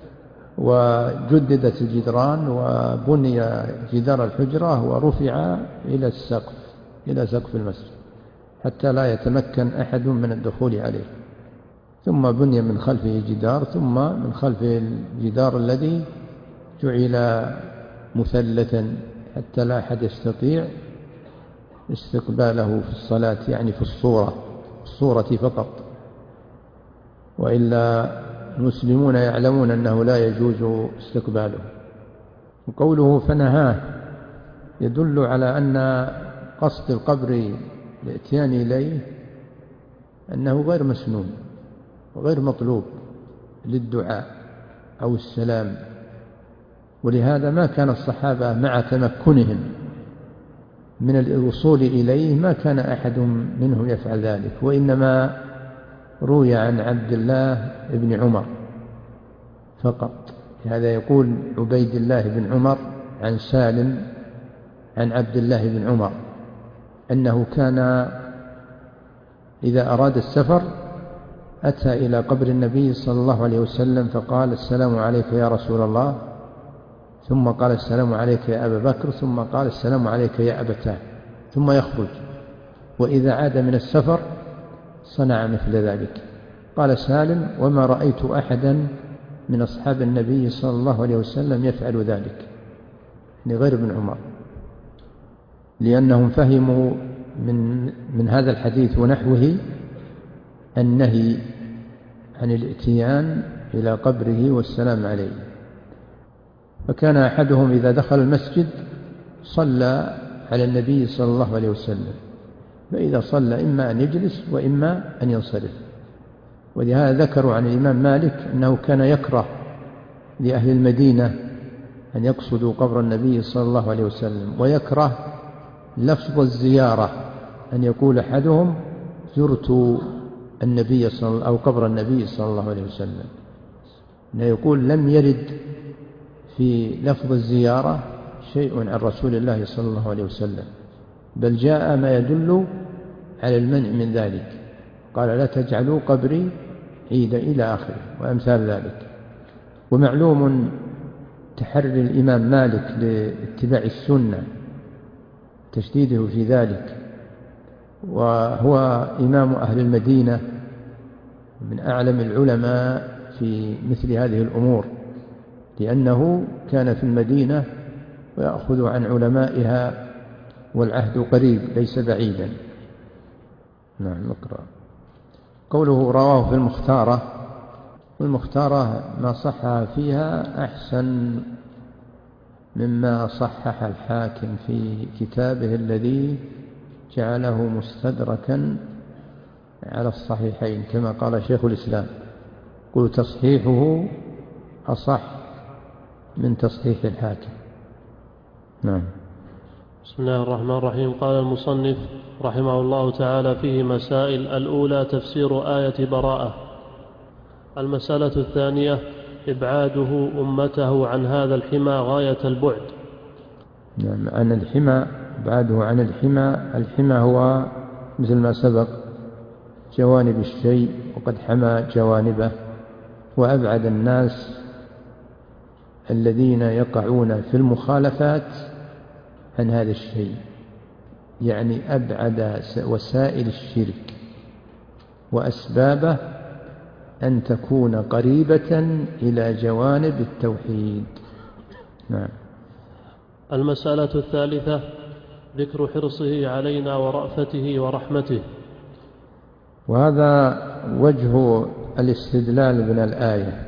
وجددت الجدران وبني جدار الحجرة ورفع إلى السقف إلى سقف المسجد حتى لا يتمكن أحد من الدخول عليه، ثم بني من خلفه جدار، ثم من خلفه الجدار الذي جعل مثلثا حتى لا أحد يستطيع استقباله في الصلاة، يعني في الصورة الصورة فقط، وإلا المسلمون يعلمون أنه لا يجوز استقباله. وقوله فنهاه يدل على أن قصد القبر الاتيان إليه أنه غير مسنون وغير مطلوب للدعاء أو السلام، ولهذا ما كان الصحابة مع تمكنهم من الوصول إليه ما كان أحد منهم يفعل ذلك، وإنما روي عن عبد الله بن عمر فقط. هذا يقول عبيد الله بن عمر عن سالم عن عبد الله بن عمر أنه كان إذا أراد السفر أتى إلى قبر النبي صلى الله عليه وسلم فقال السلام عليك يا رسول الله، ثم قال السلام عليك يا أبا بكر، ثم قال السلام عليك يا أبتاه، ثم يخرج. وإذا عاد من السفر صنع مثل ذلك. قال سالم وما رأيت أحدا من أصحاب النبي صلى الله عليه وسلم يفعل ذلك، لغير ابن عمر، لأنهم فهموا من, من هذا الحديث ونحوه النهي عن الاتيان إلى قبره والسلام عليه. فكان أحدهم إذا دخل المسجد صلى على النبي صلى الله عليه وسلم، فإذا صلى إما أن يجلس وإما أن ينصرف. ولهذا ذكروا عن الإمام مالك أنه كان يكره لأهل المدينة أن يقصدوا قبر النبي صلى الله عليه وسلم، ويكره لفظ الزيارة، أن يقول أحدهم زرت النبي صلى أو قبر النبي صلى الله عليه وسلم، أنه يقول لم يرد في لفظ الزيارة شيء عن رسول الله صلى الله عليه وسلم، بل جاء ما يدل على المنع من ذلك، قال لا تجعلوا قبري عيدا إلى آخره وأمثال ذلك. ومعلوم تحري الإمام مالك لاتباع السنة، تشديده في ذلك، وهو إمام أهل المدينة من أعلم العلماء في مثل هذه الأمور، لأنه كان في المدينة ويأخذ عن علمائها، والعهد قريب ليس بعيدا. نعم نقرأ. قوله رواه في المختارة، والمختارة ما صح فيها أحسن مما صحح الحاكم في كتابه الذي جعله مستدركا على الصحيحين، كما قال شيخ الإسلام، قل تصحيحه أصح من تصحيح الحاكم. نعم. بسم الله الرحمن الرحيم. قال المصنف رحمه الله تعالى فيه مسائل. الأولى تفسير آية براءة. المسألة الثانية إبعاده أمته عن هذا الحمى غاية البعد. نعم، عن الحمى، إبعاده عن الحمى. الحمى هو مثل ما سبق جوانب الشيء، وقد حمى جوانبه، وأبعد الناس الذين يقعون في المخالفات عن هذا الشيء، يعني أبعد وسائل الشرك وأسبابه أن تكون قريبة إلى جوانب التوحيد. نعم. المسألة الثالثة ذكر حرصه علينا ورأفته ورحمته. وهذا وجه الاستدلال من الآية،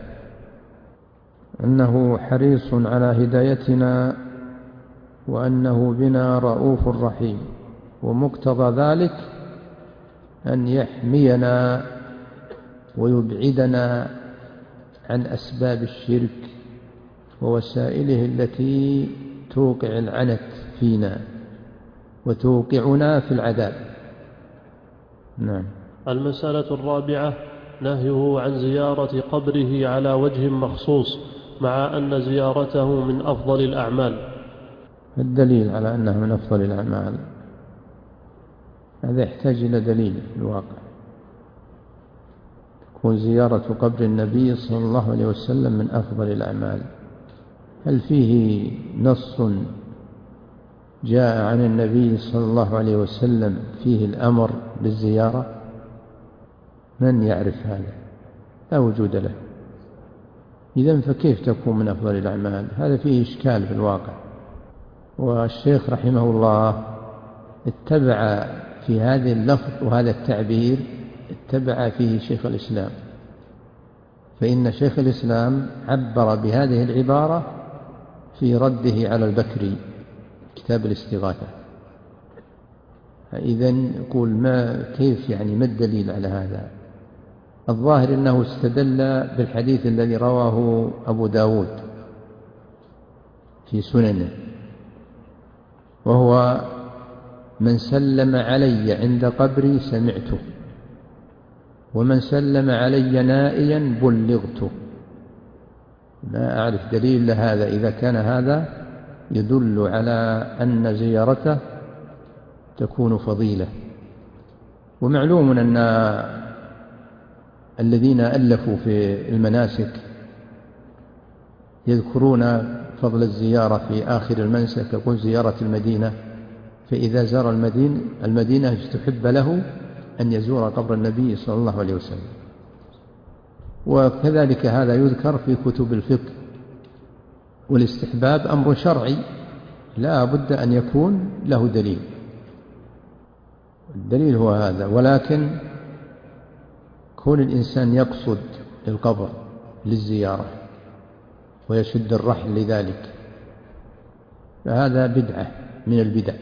أنه حريص على هدايتنا وأنه بنا رؤوف رحيم، ومقتضى ذلك أن يحمينا ويبعدنا عن أسباب الشرك ووسائله التي توقع العنت فينا وتوقعنا في العذاب. نعم. المسألة الرابعة نهيه عن زيارة قبره على وجه مخصوص، مع أن زيارته من أفضل الأعمال. الدليل على أنه من أفضل الأعمال هذا يحتاج إلى دليل في الواقع. تكون زيارة قبر النبي صلى الله عليه وسلم من أفضل الأعمال، هل فيه نص جاء عن النبي صلى الله عليه وسلم فيه الأمر بالزيارة؟ من يعرف هذا؟ لا وجود له. إذن فكيف تكون من أفضل الأعمال؟ هذا فيه إشكال في الواقع. والشيخ رحمه الله اتبع في هذه اللفظ وهذا التعبير، اتبع فيه شيخ الإسلام، فإن شيخ الإسلام عبر بهذه العبارة في رده على البكري كتاب الاستغاثة. إذن يقول ما كيف يعني ما الدليل على هذا؟ الظاهر أنه استدل بالحديث الذي رواه أبو داود في سننه، وهو من سلم علي عند قبري سمعته، ومن سلم علي نائيا بلغته. ما أعرف دليل لهذا إذا كان هذا يدل على أن زيارته تكون فضيلة. ومعلوم أن الذين ألفوا في المناسك يذكرون فضل الزيارة في آخر المنسك، يقول زيارة المدينة، فإذا زار المدينة المدينة استحب له أن يزور قبر النبي صلى الله عليه وسلم. وكذلك هذا يذكر في كتب الفقه. والاستحباب أمر شرعي لا بد أن يكون له دليل، الدليل هو هذا. ولكن كون الإنسان يقصد القبر للزيارة ويشد الرحل لذلك، فهذا بدعة من البدع.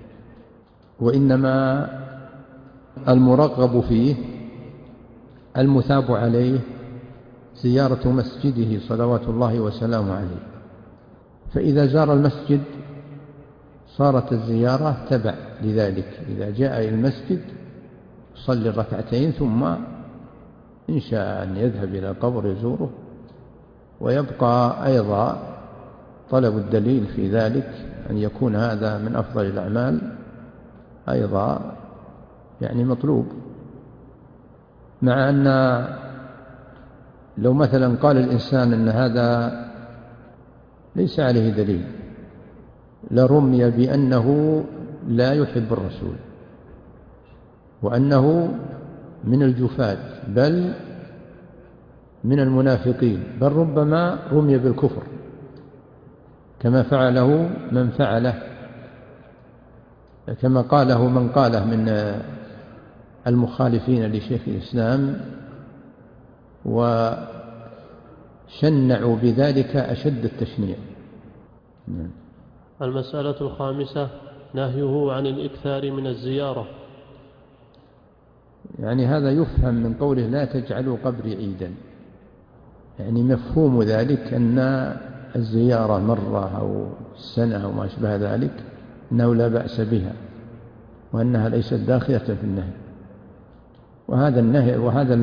وإنما المرغب فيه المثاب عليه زيارة مسجده صلوات الله وسلامه عليه، فإذا زار المسجد صارت الزيارة تبع لذلك. إذا جاء إلى المسجد صلي الركعتين، ثم إن شاء أن يذهب إلى القبر يزوره. ويبقى أيضا طلب الدليل في ذلك، أن يكون هذا من أفضل الأعمال أيضا يعني مطلوب. مع أن لو مثلا قال الإنسان أن هذا ليس عليه دليل لرمي بأنه لا يحب الرسول، وأنه من الجفاة بل من المنافقين، بل ربما رمي بالكفر كما فعله من فعله، كما قاله من قاله من المخالفين لشيخ الإسلام، وشنعوا بذلك أشد التشنيع. المسألة الخامسة نهيه عن الإكثار من الزيارة. يعني هذا يفهم من قوله لا تجعلوا قبري عيدا، يعني مفهوم ذلك أن الزيارة مرة أو السنة أو ما أشبه ذلك أنه لا بأس بها، وأنها ليست داخلة في النهي. وهذا النهي وهذا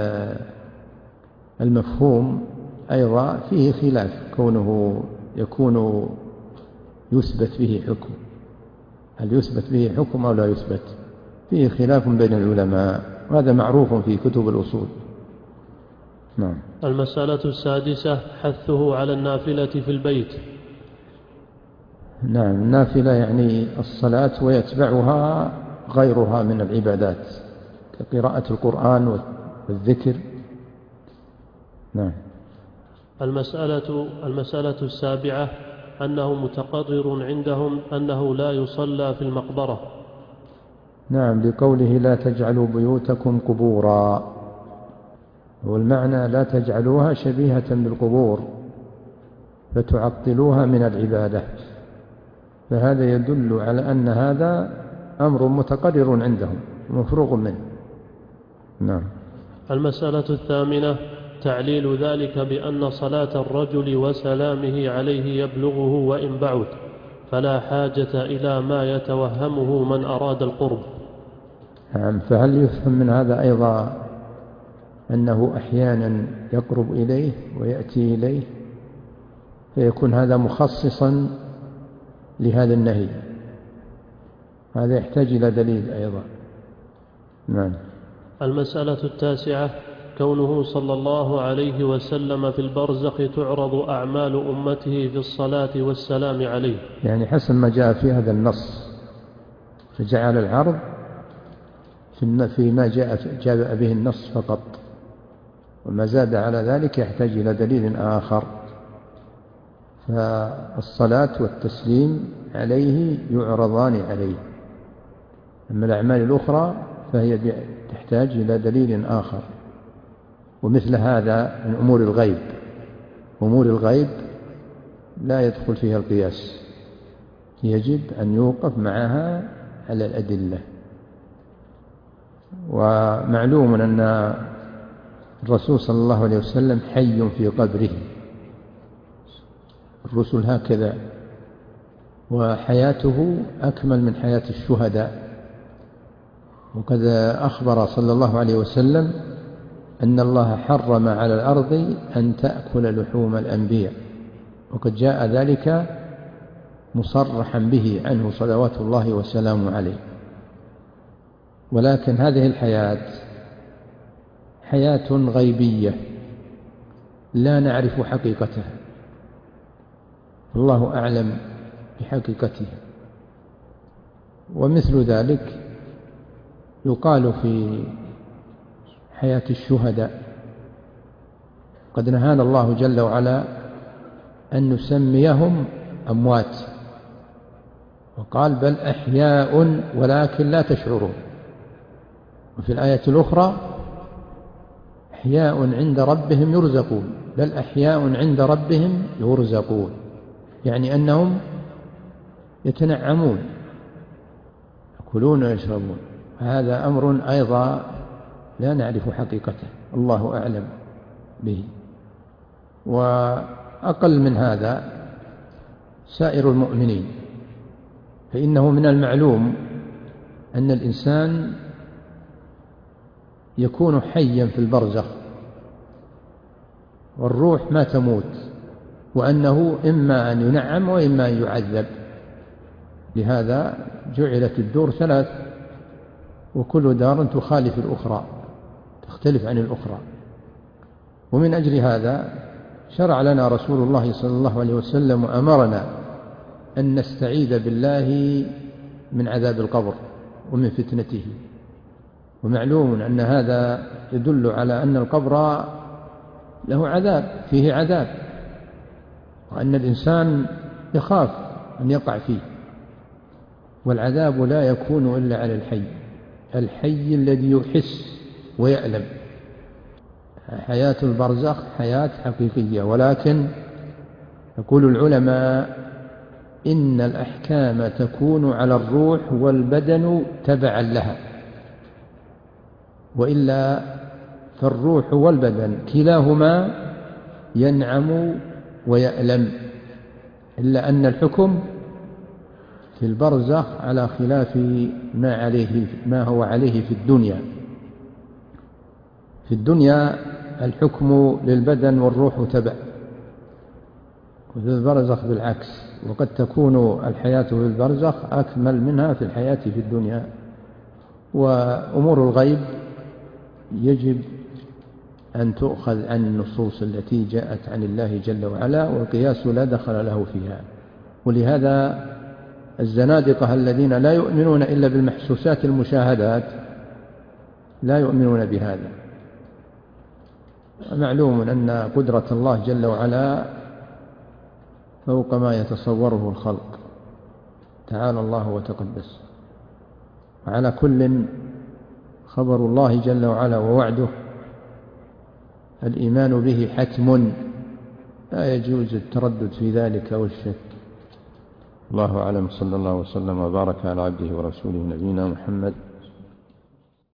المفهوم أيضا فيه خلاف، كونه يكون يثبت به حكم، هل يثبت به حكم أو لا يثبت، فيه خلاف بين العلماء، وهذا معروف في كتب الأصول. نعم. المسألة السادسة حثه على النافلة في البيت. نعم، النافلة يعني الصلاة ويتبعها غيرها من العبادات كقراءة القرآن والذكر. نعم. المسألة المسألة السابعة أنه متقرر عندهم أنه لا يصلى في المقبرة. نعم، لقوله لا تجعلوا بيوتكم قبورا، والمعنى لا تجعلوها شبيهة بالقبور فتعطلوها من العبادة، فهذا يدل على أن هذا أمر متقرر عندهم مفروغ منه. نعم. المسألة الثامنة تعليل ذلك بأن صلاة الرجل وسلامه عليه يبلغه وإن بعد، فلا حاجة إلى ما يتوهمه من أراد القرب. نعم، فهل يفهم من هذا أيضا أنه أحيانا يقرب إليه ويأتي إليه، فيكون هذا مخصصا لهذا النهي؟ هذا يحتاج إلى دليل أيضا. نعم. المسألة التاسعة كونه صلى الله عليه وسلم في البرزخ تعرض أعمال أمته في الصلاة والسلام عليه، يعني حسب ما جاء في هذا النص، فجعل العرض فيما جاء, جاء به النص فقط، وما زاد على ذلك يحتاج إلى دليل آخر. فالصلاة والتسليم عليه يعرضان عليه، أما الأعمال الأخرى فهي تحتاج إلى دليل آخر. ومثل هذا من أمور الغيب، أمور الغيب لا يدخل فيها القياس، يجب أن يوقف معها على الأدلة. ومعلوم أن الرسول صلى الله عليه وسلم حي في قبره، الرسل هكذا، وحياته أكمل من حياة الشهداء. وقد أخبر صلى الله عليه وسلم أن الله حرم على الأرض أن تأكل لحوم الأنبياء، وقد جاء ذلك مصرحا به عنه صلوات الله وسلامه عليه. ولكن هذه الحياة حياة غيبية لا نعرف حقيقتها، الله أعلم بحقيقتها. ومثل ذلك يقال في حياة الشهداء، قد نهانا الله جل وعلا أن نسميهم أموات، وقال بل أحياء ولكن لا تشعرون. وفي الآية الأخرى أحياء عند ربهم يرزقون، بل أحياء عند ربهم يرزقون، يعني أنهم يتنعمون يأكلون ويشربون. هذا أمر أيضا لا نعرف حقيقته، الله أعلم به. وأقل من هذا سائر المؤمنين، فإنه من المعلوم أن الإنسان يكون حيا في البرزخ والروح ما تموت، وأنه إما أن ينعم وإما أن يعذب. لهذا جعلت الدور ثلاث، وكل دار تخالف الأخرى، تختلف عن الأخرى. ومن أجل هذا شرع لنا رسول الله صلى الله عليه وسلم وأمرنا أن نستعيذ بالله من عذاب القبر ومن فتنته. ومعلوم أن هذا يدل على أن القبر له عذاب، فيه عذاب، وأن الإنسان يخاف أن يقع فيه. والعذاب لا يكون إلا على الحي، الحي الذي يحس ويألم. حياة البرزخ حياة حقيقية، ولكن يقول العلماء إن الأحكام تكون على الروح والبدن تبعا لها، وإلا فالروح والبدن كلاهما ينعم ويألم، إلا أن الحكم في البرزخ على خلاف ما عليه ما هو عليه في الدنيا. في الدنيا الحكم للبدن والروح تبع، وفي البرزخ بالعكس، وقد تكون الحياة في البرزخ أكمل منها في الحياة في الدنيا. وأمور الغيب يجب أن تؤخذ عن النصوص التي جاءت عن الله جل وعلا، والقياس لا دخل له فيها. ولهذا الزنادقة الذين لا يؤمنون إلا بالمحسوسات المشاهدات لا يؤمنون بهذا. معلوم أن قدرة الله جل وعلا فوق ما يتصوره الخلق، تعالى الله وتقدس. وعلى كل خبر الله جل وعلا ووعده الإيمان به حتم، لا يجوز التردد في ذلك والشك. الله أعلم، صلى الله وسلم وبارك على عبده ورسوله نبينا محمد